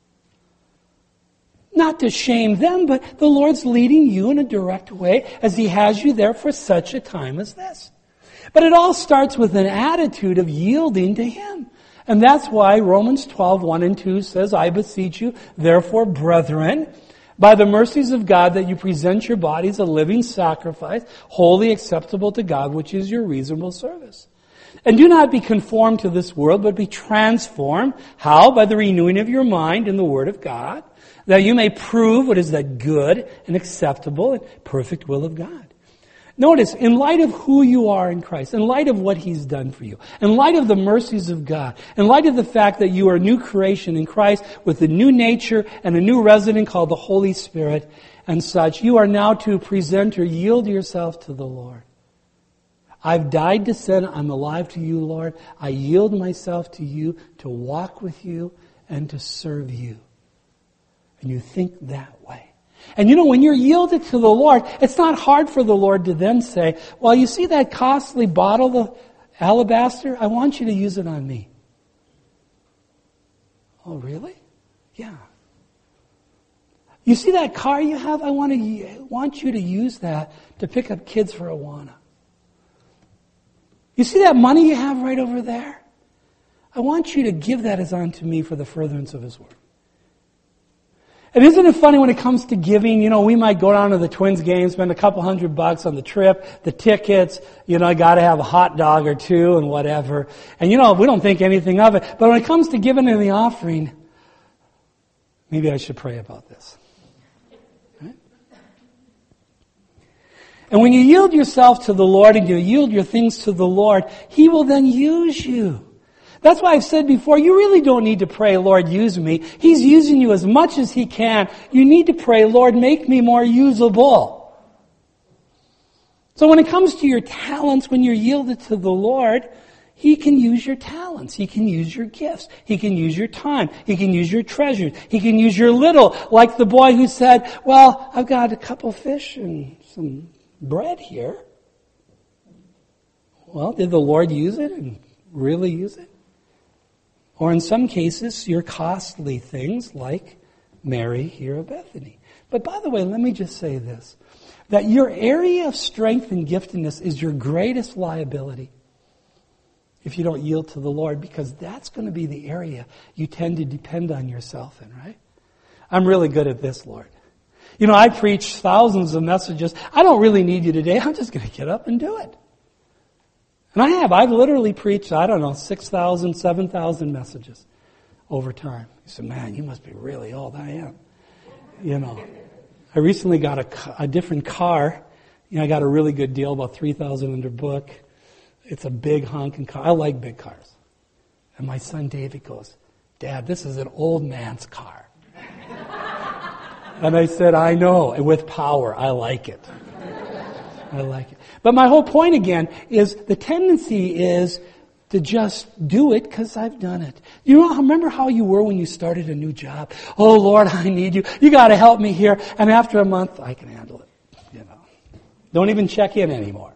Not to shame them, but the Lord's leading you in a direct way as He has you there for such a time as this. But it all starts with an attitude of yielding to Him. And that's why Romans 12:1 and 2 says, I beseech you, therefore, brethren, by the mercies of God, that you present your bodies a living sacrifice, wholly acceptable to God, which is your reasonable service. And do not be conformed to this world, but be transformed. How? By the renewing of your mind in the Word of God, that you may prove what is that good and acceptable and perfect will of God. Notice, in light of who you are in Christ, in light of what He's done for you, in light of the mercies of God, in light of the fact that you are a new creation in Christ with a new nature and a new resident called the Holy Spirit and such, you are now to present or yield yourself to the Lord. I've died to sin. I'm alive to you, Lord. I yield myself to you to walk with you and to serve you. And you think that way. And when you're yielded to the Lord, it's not hard for the Lord to then say, well, you see that costly bottle of alabaster? I want you to use it on me. Oh, really? Yeah. You see that car you have? I want you to use that to pick up kids for Awana. You see that money you have right over there? I want you to give that as unto me for the furtherance of His word. And isn't it funny when it comes to giving, we might go down to the Twins game, spend a couple $100 on the trip, the tickets, I gotta have a hot dog or two and whatever. And we don't think anything of it. But when it comes to giving in the offering, maybe I should pray about this. Right? And when you yield yourself to the Lord and you yield your things to the Lord, He will then use you. That's why I've said before, you really don't need to pray, Lord, use me. He's using you as much as He can. You need to pray, Lord, make me more usable. So when it comes to your talents, when you're yielded to the Lord, He can use your talents. He can use your gifts. He can use your time. He can use your treasures. He can use your little, like the boy who said, well, I've got a couple fish and some bread here. Well, did the Lord use it and really use it? Or in some cases, your costly things like Mary here of Bethany. But by the way, let me just say this, that your area of strength and giftedness is your greatest liability if you don't yield to the Lord, because that's going to be the area you tend to depend on yourself in, right? I'm really good at this, Lord. I preach thousands of messages. I don't really need you today. I'm just going to get up and do it. And I've literally preached, 6,000, 7,000 messages over time. You said, man, you must be really old. I am. I recently got a different car. I got a really good deal, about $3,000 under book. It's a big honking car. I like big cars. And my son David goes, Dad, this is an old man's car. And I said, I know, and with power, I like it. I like it. But my whole point again is the tendency is to just do it because I've done it. Remember how you were when you started a new job? Oh, Lord, I need you. You got to help me here. And after a month, I can handle it. Don't even check in anymore.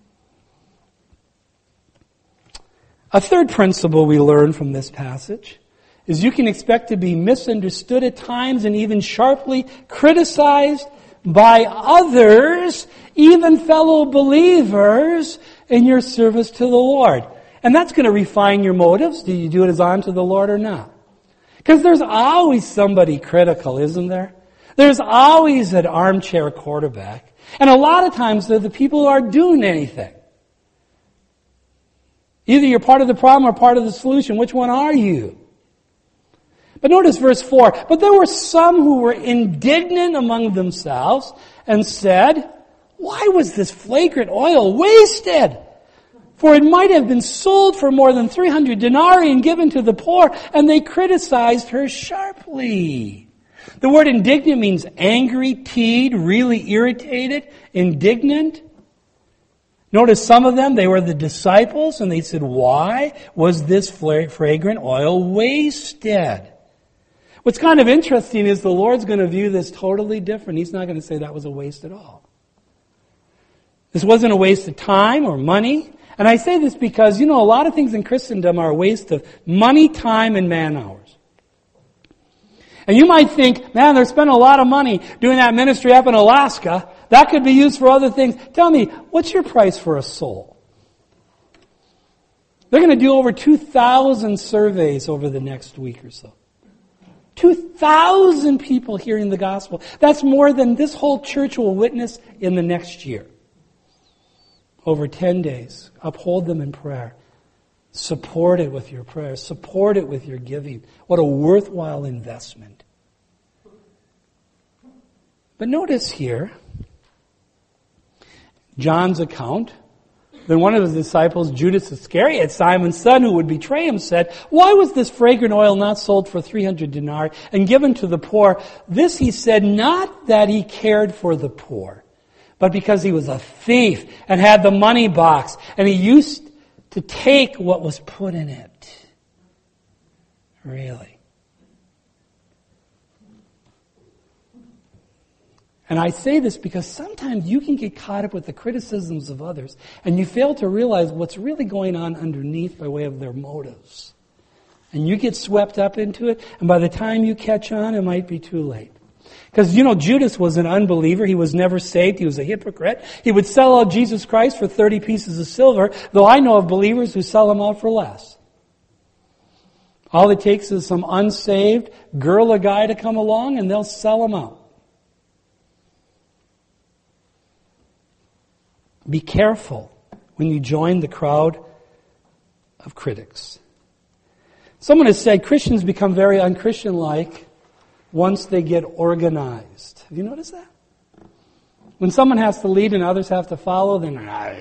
A third principle we learn from this passage is you can expect to be misunderstood at times and even sharply criticized by others, even fellow believers, in your service to the Lord. And that's going to refine your motives. Do you do it as unto the Lord or not? Because there's always somebody critical, isn't there? There's always an armchair quarterback. And a lot of times they're the people who aren't doing anything. Either you're part of the problem or part of the solution. Which one are you? But notice verse 4. But there were some who were indignant among themselves and said, why was this fragrant oil wasted? For it might have been sold for more than 300 denarii and given to the poor. And they criticized her sharply. The word indignant means angry, teed, really irritated, indignant. Notice some of them, they were the disciples, and they said, why was this fragrant oil wasted? What's kind of interesting is the Lord's going to view this totally different. He's not going to say that was a waste at all. This wasn't a waste of time or money. And I say this because, a lot of things in Christendom are a waste of money, time, and man hours. And you might think, man, they're spending a lot of money doing that ministry up in Alaska. That could be used for other things. Tell me, what's your price for a soul? They're going to do over 2,000 surveys over the next week or so. 2,000 people hearing the gospel. That's more than this whole church will witness in the next year. Over 10 days. Uphold them in prayer. Support it with your prayers. Support it with your giving. What a worthwhile investment. But notice here, John's account, then one of his disciples, Judas Iscariot, Simon's son, who would betray him, said, why was this fragrant oil not sold for 300 denarii and given to the poor? This he said, not that he cared for the poor, but because he was a thief and had the money box, and he used to take what was put in it. Really. And I say this because sometimes you can get caught up with the criticisms of others and you fail to realize what's really going on underneath by way of their motives. And you get swept up into it, and by the time you catch on, it might be too late. Because, Judas was an unbeliever. He was never saved. He was a hypocrite. He would sell out Jesus Christ for 30 pieces of silver, though I know of believers who sell him out for less. All it takes is some unsaved guerrilla guy to come along and they'll sell him out. Be careful when you join the crowd of critics. Someone has said Christians become very unchristian-like once they get organized. Have you noticed that? When someone has to lead and others have to follow, then,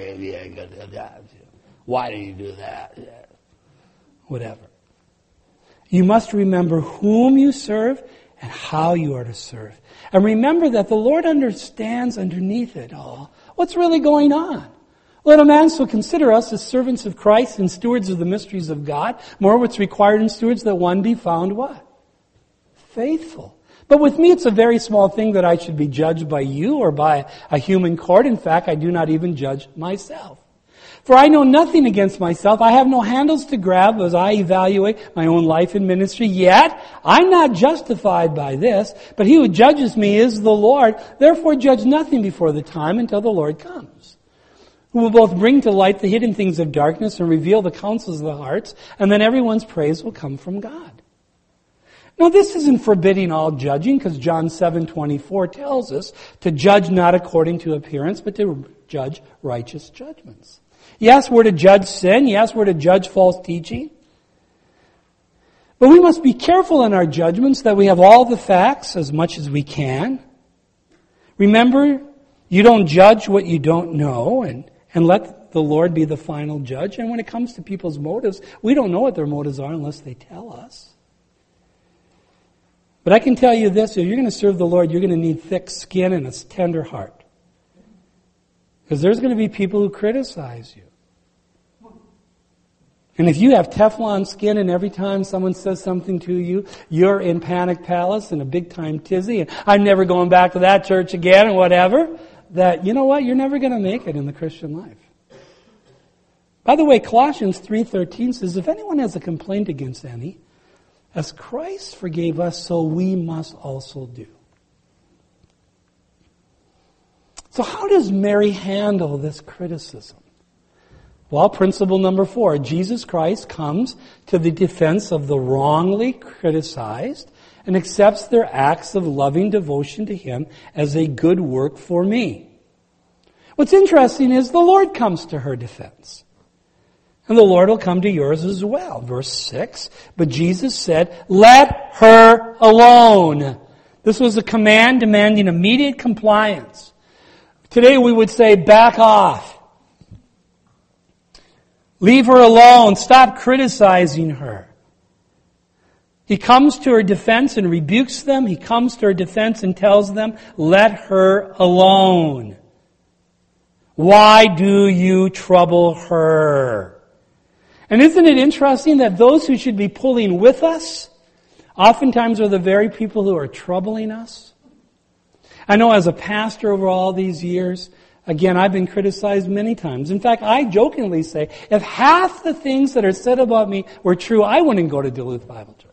why do you do that? Whatever. You must remember whom you serve and how you are to serve. And remember that the Lord understands underneath it all what's really going on. Let a man so consider us as servants of Christ and stewards of the mysteries of God. More what's required in stewards, that one be found what? Faithful. But with me, it's a very small thing that I should be judged by you or by a human court. In fact, I do not even judge myself. For I know nothing against myself. I have no handles to grab as I evaluate my own life and ministry. Yet, I'm not justified by this, but he who judges me is the Lord. Therefore, judge nothing before the time until the Lord comes, who will both bring to light the hidden things of darkness and reveal the counsels of the hearts, and then everyone's praise will come from God. Now, this isn't forbidding all judging, because John 7:24 tells us to judge not according to appearance, but to judge righteous judgments. Yes, we're to judge sin. Yes, we're to judge false teaching. But we must be careful in our judgments that we have all the facts as much as we can. Remember, you don't judge what you don't know, and let the Lord be the final judge. And when it comes to people's motives, we don't know what their motives are unless they tell us. But I can tell you this, if you're going to serve the Lord, you're going to need thick skin and a tender heart. Because there's going to be people who criticize you. And if you have Teflon skin and every time someone says something to you, you're in panic palace and a big time tizzy, and I'm never going back to that church again and whatever, that, you know what, you're never going to make it in the Christian life. By the way, Colossians 3:13 says, if anyone has a complaint against any, as Christ forgave us, so we must also do. So how does Mary handle this criticism? Well, principle number 4, Jesus Christ comes to the defense of the wrongly criticized and accepts their acts of loving devotion to Him as a good work for me. What's interesting is the Lord comes to her defense. And the Lord will come to yours as well. Verse 6, but Jesus said, let her alone. This was a command demanding immediate compliance. Today we would say, back off. Leave her alone. Stop criticizing her. He comes to her defense and rebukes them. He comes to her defense and tells them, let her alone. Why do you trouble her? And isn't it interesting that those who should be pulling with us oftentimes are the very people who are troubling us? I know as a pastor over all these years, again, I've been criticized many times. In fact, I jokingly say, if half the things that are said about me were true, I wouldn't go to Duluth Bible Church.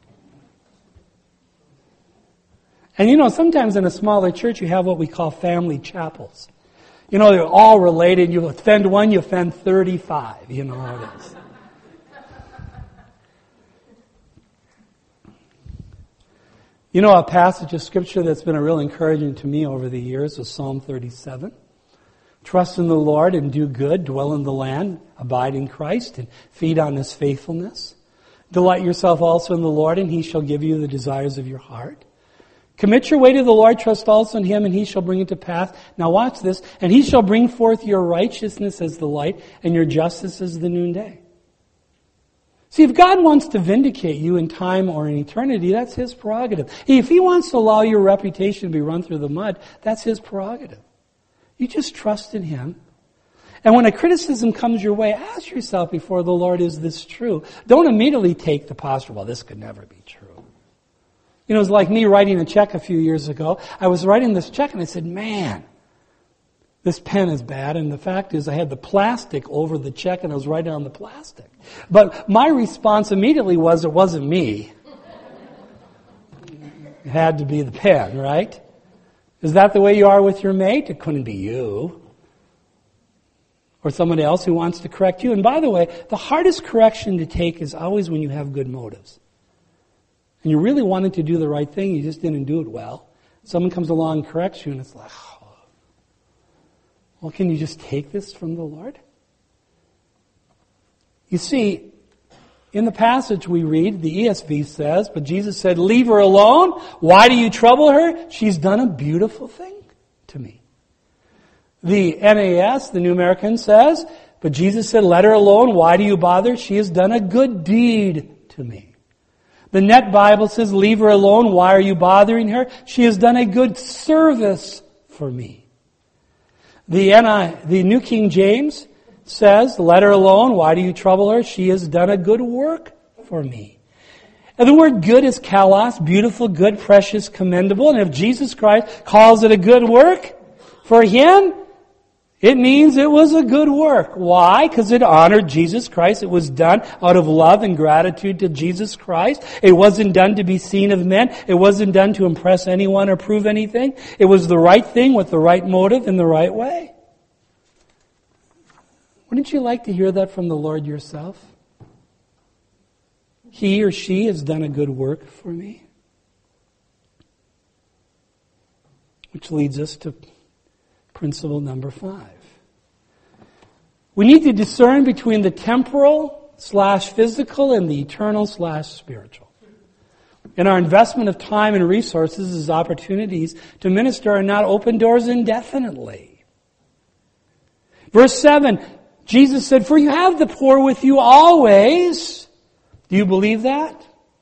And sometimes in a smaller church you have what we call family chapels. They're all related. You offend one, you offend 35. You know how it is. A passage of Scripture that's been a real encouragement to me over the years was Psalm 37. Trust in the Lord and do good, dwell in the land, abide in Christ, and feed on His faithfulness. Delight yourself also in the Lord, and He shall give you the desires of your heart. Commit your way to the Lord, trust also in Him, and He shall bring it to pass. Now watch this. And He shall bring forth your righteousness as the light, and your justice as the noonday. See, if God wants to vindicate you in time or in eternity, that's His prerogative. If He wants to allow your reputation to be run through the mud, that's His prerogative. You just trust in Him. And when a criticism comes your way, ask yourself before the Lord, is this true? Don't immediately take the posture, well, this could never be true. It was like me writing a check a few years ago. I was writing this check and I said, man, this pen is bad. And the fact is I had the plastic over the check and I was writing on the plastic. But my response immediately was, it wasn't me. It had to be the pen, right? Is that the way you are with your mate? It couldn't be you. Or somebody else who wants to correct you. And by the way, the hardest correction to take is always when you have good motives. And you really wanted to do the right thing, you just didn't do it well. Someone comes along and corrects you and it's like, oh. Well, can you just take this from the Lord? You see, in the passage we read, the ESV says, but Jesus said, leave her alone. Why do you trouble her? She's done a beautiful thing to me. The NAS, the New American, says, but Jesus said, let her alone. Why do you bother? She has done a good deed to me. The Net Bible says, leave her alone. Why are you bothering her? She has done a good service for me. The New King James says, let her alone. Why do you trouble her? She has done a good work for me. And the word good is kalos, beautiful, good, precious, commendable. And if Jesus Christ calls it a good work for Him, it means it was a good work. Why? Because it honored Jesus Christ. It was done out of love and gratitude to Jesus Christ. It wasn't done to be seen of men. It wasn't done to impress anyone or prove anything. It was the right thing with the right motive in the right way. Wouldn't you like to hear that from the Lord yourself? He or she has done a good work for me. Which leads us to principle number 5. We need to discern between the temporal/physical and the eternal/spiritual. And our investment of time and resources as opportunities to minister are not open doors indefinitely. Verse 7, Jesus said, for you have the poor with you always. Do you believe that?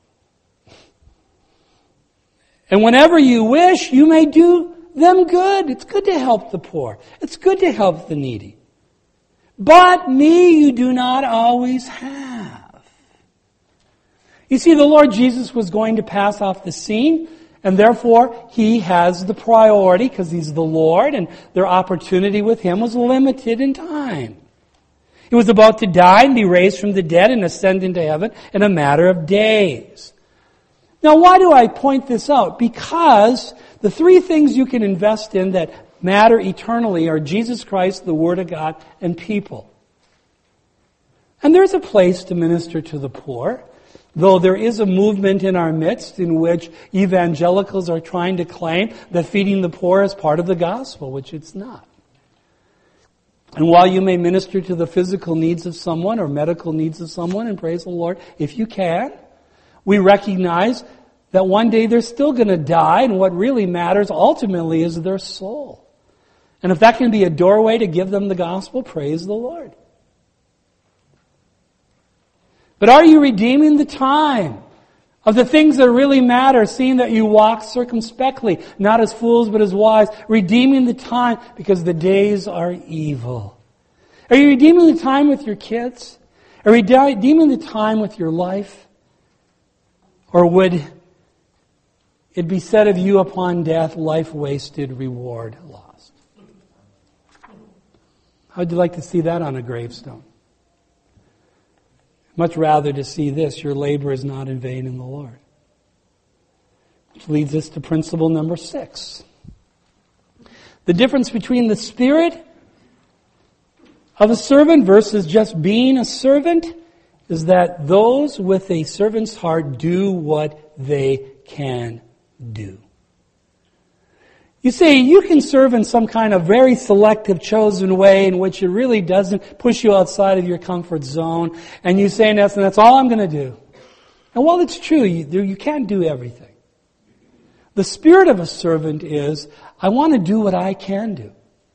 And whenever you wish, you may do them good. It's good to help the poor. It's good to help the needy. But me you do not always have. You see, the Lord Jesus was going to pass off the scene, and therefore He has the priority because He's the Lord, and their opportunity with Him was limited in time. He was about to die and be raised from the dead and ascend into heaven in a matter of days. Now, why do I point this out? Because the 3 things you can invest in that matter eternally are Jesus Christ, the Word of God, and people. And there's a place to minister to the poor. Though there is a movement in our midst in which evangelicals are trying to claim that feeding the poor is part of the gospel, which it's not. And while you may minister to the physical needs of someone or medical needs of someone, and praise the Lord, if you can, we recognize that one day they're still going to die, and what really matters ultimately is their soul. And if that can be a doorway to give them the gospel, praise the Lord. But are you redeeming the time of the things that really matter, seeing that you walk circumspectly, not as fools but as wise, redeeming the time because the days are evil? Are you redeeming the time with your kids? Are you redeeming the time with your life? Or would it be said of you upon death, life wasted, reward lost? How would you like to see that on a gravestone? Much rather to see this, your labor is not in vain in the Lord. Which leads us to principle number 6. The difference between the spirit of a servant versus just being a servant is that those with a servant's heart do what they can do. You see, you can serve in some kind of very selective, chosen way in which it really doesn't push you outside of your comfort zone. And you say, that's all I'm going to do. And while it's true, you can't do everything. The spirit of a servant is, I want to do what I can do.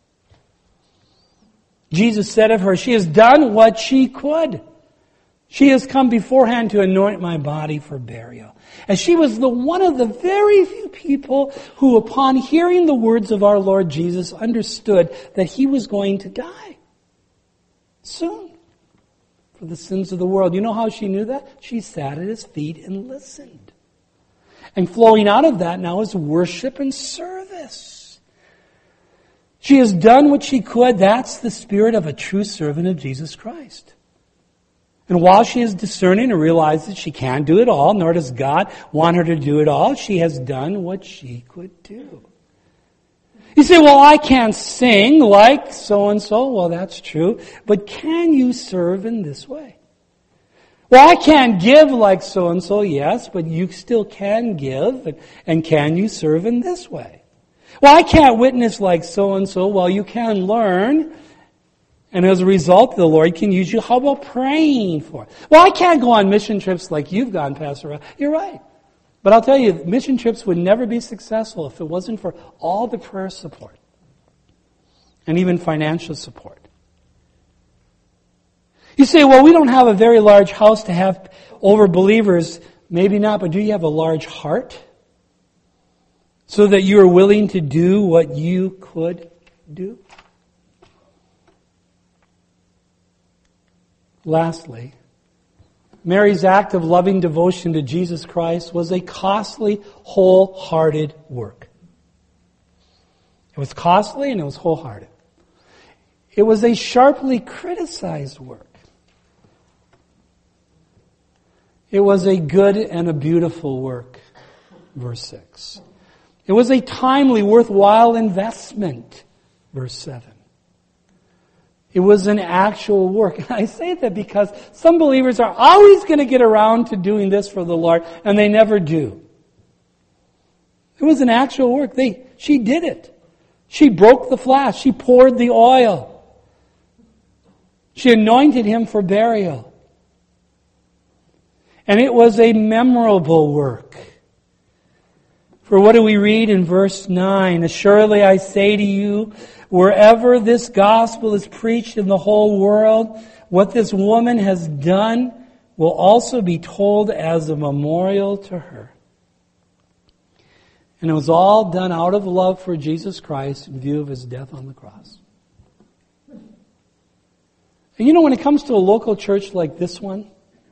Jesus said of her, she has done what she could. She has come beforehand to anoint my body for burial. And she was one of the very few people who, upon hearing the words of our Lord Jesus, understood that he was going to die soon for the sins of the world. You know how she knew that? She sat at his feet and listened. And flowing out of that now is worship and service. She has done what she could. That's the spirit of a true servant of Jesus Christ. And while she is discerning and realizes she can't do it all, nor does God want her to do it all, she has done what she could do. You say, well, I can't sing like so-and-so. Well, that's true. But can you serve in this way? Well, I can't give like so-and-so. Yes, but you still can give. And can you serve in this way? Well, I can't witness like so-and-so. Well, you can learn. And as a result, the Lord can use you. How about praying for it? Well, I can't go on mission trips like you've gone, Pastor Rob. You're right. But I'll tell you, mission trips would never be successful if it wasn't for all the prayer support and even financial support. You say, well, we don't have a very large house to have over believers. Maybe not, but do you have a large heart so that you are willing to do what you could do? Lastly, Mary's act of loving devotion to Jesus Christ was a costly, wholehearted work. It was costly and it was wholehearted. It was a sharply criticized work. It was a good and a beautiful work, verse 6. It was a timely, worthwhile investment, verse 7. It was an actual work. And I say that because some believers are always going to get around to doing this for the Lord, and they never do. It was an actual work. She did it. She broke the flask. She poured the oil. She anointed him for burial. And it was a memorable work. For what do we read in verse 9? Assuredly I say to you, wherever this gospel is preached in the whole world, what this woman has done will also be told as a memorial to her. And it was all done out of love for Jesus Christ in view of his death on the cross. And you know, when it comes to a local church like this one,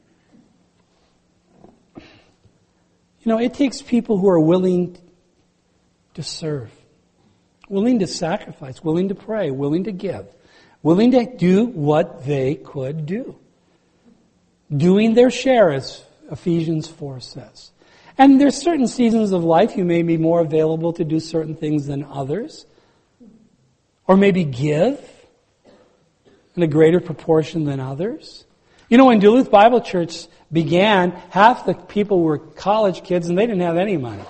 you know, it takes people who are willing to serve, willing to sacrifice, willing to pray, willing to give, willing to do what they could do. Doing their share, as Ephesians 4 says. And there's certain seasons of life you may be more available to do certain things than others. Or maybe give in a greater proportion than others. You know, when Duluth Bible Church began, half the people were college kids and they didn't have any money.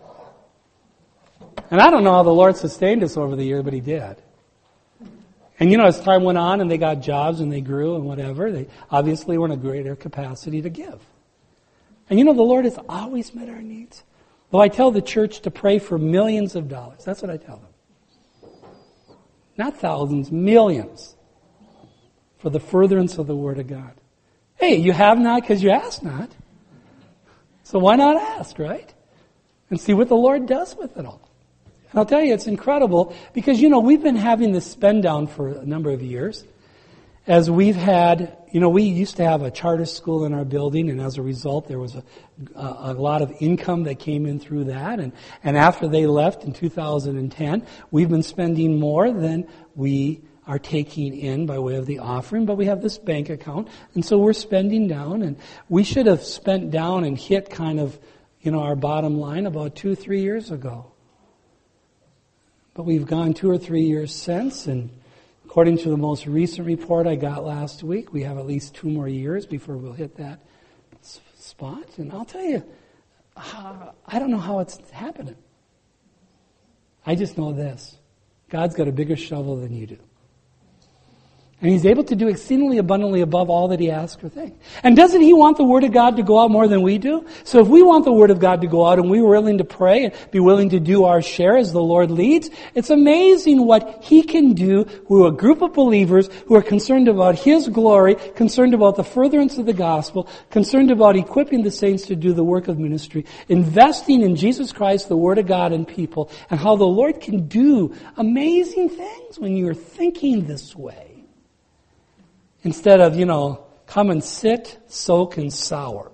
And I don't know how the Lord sustained us over the year, but He did. And you know, as time went on and they got jobs and they grew and whatever, they obviously were in a greater capacity to give. And you know, the Lord has always met our needs. Though I tell the church to pray for millions of dollars. That's what I tell them. Not thousands, millions. For the furtherance of the Word of God. Hey, you have not because you ask not. So why not ask, right? And see what the Lord does with it all. And I'll tell you, it's incredible because, you know, we've been having this spend down for a number of years. As we've had, you know, we used to have a charter school in our building, and as a result, there was a lot of income that came in through that. And after they left in 2010, we've been spending more than we are taking in by way of the offering, but we have this bank account, and so we're spending down, and we should have spent down and hit kind of, you know, our bottom line about 2-3 years ago. But we've gone 2 or 3 years since, and according to the most recent report I got last week, we have at least 2 more years before we'll hit that spot. And I'll tell you, I don't know how it's happening. I just know this. God's got a bigger shovel than you do. And He's able to do exceedingly abundantly above all that He asks or thinks. And doesn't He want the Word of God to go out more than we do? So if we want the Word of God to go out and we're willing to pray and be willing to do our share as the Lord leads, it's amazing what He can do with a group of believers who are concerned about His glory, concerned about the furtherance of the gospel, concerned about equipping the saints to do the work of ministry, investing in Jesus Christ, the Word of God, and people, and how the Lord can do amazing things when you're thinking this way. Instead of, you know, come and sit, soak, and sour.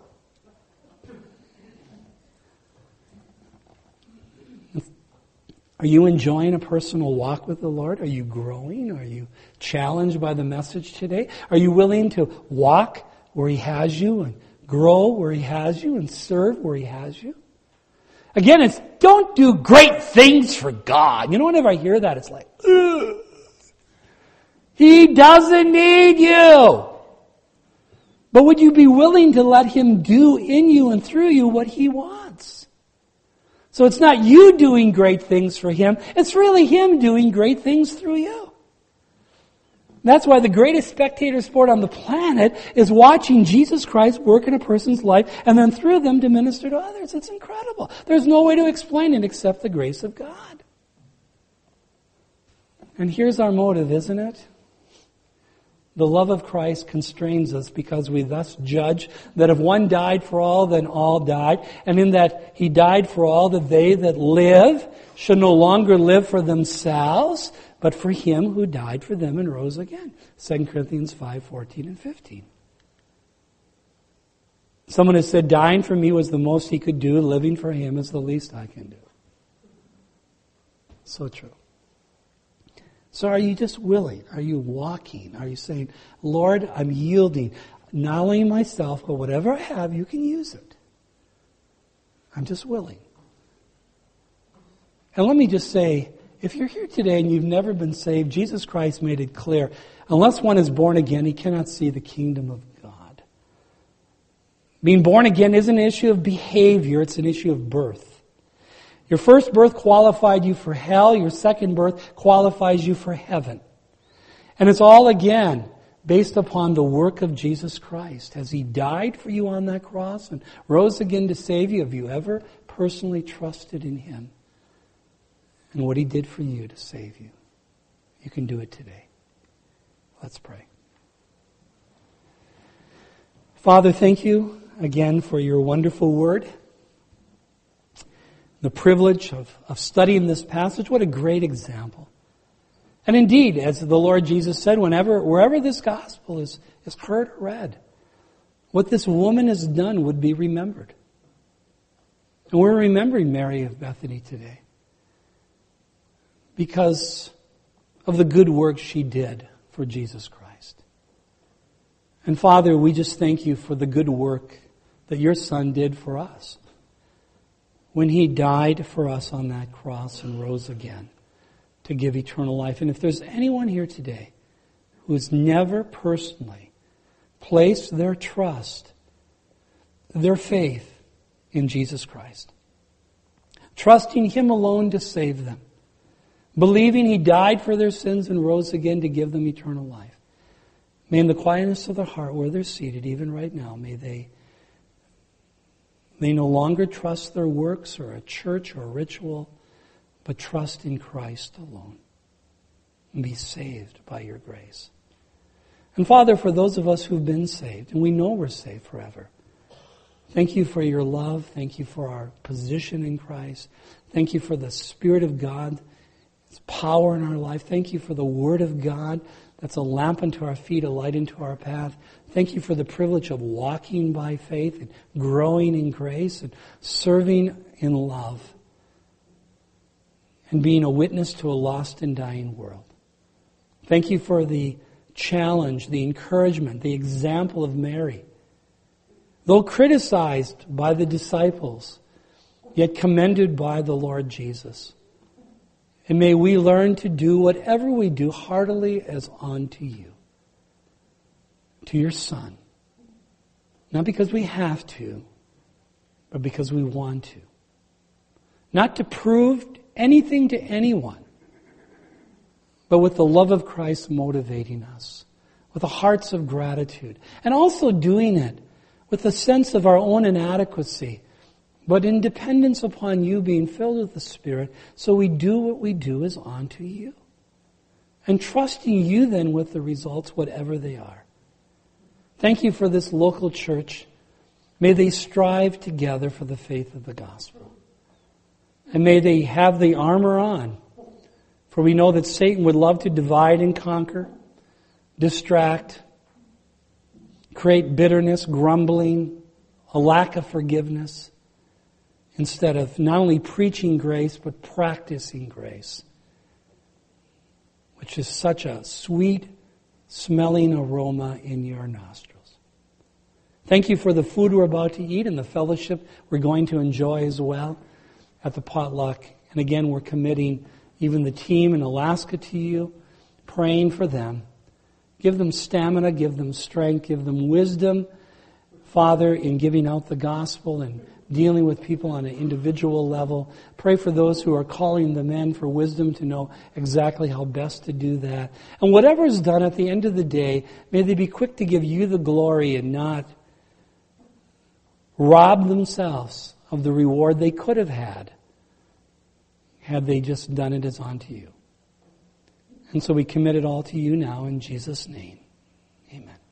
Are you enjoying a personal walk with the Lord? Are you growing? Are you challenged by the message today? Are you willing to walk where He has you and grow where He has you and serve where He has you? Again, it's don't do great things for God. You know, whenever I hear that, it's like, ugh. He doesn't need you. But would you be willing to let Him do in you and through you what He wants? So it's not you doing great things for Him. It's really Him doing great things through you. That's why the greatest spectator sport on the planet is watching Jesus Christ work in a person's life and then through them to minister to others. It's incredible. There's no way to explain it except the grace of God. And here's our motive, isn't it? The love of Christ constrains us because we thus judge that if one died for all, then all died. And in that He died for all, that they that live should no longer live for themselves, but for Him who died for them and rose again. 2 Corinthians 5:14 and 15. Someone has said, dying for me was the most He could do. Living for Him is the least I can do. So true. So are you just willing? Are you walking? Are you saying, Lord, I'm yielding, not only myself, but whatever I have, you can use it. I'm just willing. And let me just say, if you're here today and you've never been saved, Jesus Christ made it clear, unless one is born again, he cannot see the kingdom of God. Being born again isn't an issue of behavior, it's an issue of birth. Your first birth qualified you for hell. Your second birth qualifies you for heaven. And it's all, again, based upon the work of Jesus Christ. As He died for you on that cross and rose again to save you, have you ever personally trusted in Him and what He did for you to save you? You can do it today. Let's pray. Father, thank you again for your wonderful word. The privilege of studying this passage. What a great example. And indeed, as the Lord Jesus said, wherever this gospel is heard or read, what this woman has done would be remembered. And we're remembering Mary of Bethany today because of the good work she did for Jesus Christ. And Father, we just thank you for the good work that your Son did for us when He died for us on that cross and rose again to give eternal life. And if there's anyone here today who has never personally place their trust, their faith in Jesus Christ. Trusting Him alone to save them. Believing He died for their sins and rose again to give them eternal life. May in the quietness of their heart where they're seated, even right now, may they no longer trust their works or a church or a ritual, but trust in Christ alone and be saved by your grace. And Father, for those of us who've been saved, and we know we're saved forever, thank you for your love. Thank you for our position in Christ. Thank you for the Spirit of God, its power in our life. Thank you for the Word of God that's a lamp unto our feet, a light into our path. Thank you for the privilege of walking by faith and growing in grace and serving in love and being a witness to a lost and dying world. Thank you for the challenge, the encouragement, the example of Mary. Though criticized by the disciples, yet commended by the Lord Jesus. And may we learn to do whatever we do heartily as unto you, to your Son. Not because we have to, but because we want to. Not to prove anything to anyone, but with the love of Christ motivating us, with the hearts of gratitude, and also doing it with a sense of our own inadequacy, but in dependence upon you being filled with the Spirit, so we do what we do is unto you. And trusting you then with the results, whatever they are. Thank you for this local church. May they strive together for the faith of the gospel. And may they have the armor on. For we know that Satan would love to divide and conquer, distract, create bitterness, grumbling, a lack of forgiveness, instead of not only preaching grace, but practicing grace, which is such a sweet smelling aroma in your nostrils. Thank you for the food we're about to eat and the fellowship we're going to enjoy as well at the potluck. And again, we're committing even the team in Alaska to you, praying for them. Give them stamina, give them strength, give them wisdom, Father, in giving out the gospel and dealing with people on an individual level. Pray for those who are calling them in for wisdom to know exactly how best to do that. And whatever is done at the end of the day, may they be quick to give you the glory and not rob themselves of the reward they could have had they just done it as unto you. And so we commit it all to you now in Jesus' name. Amen.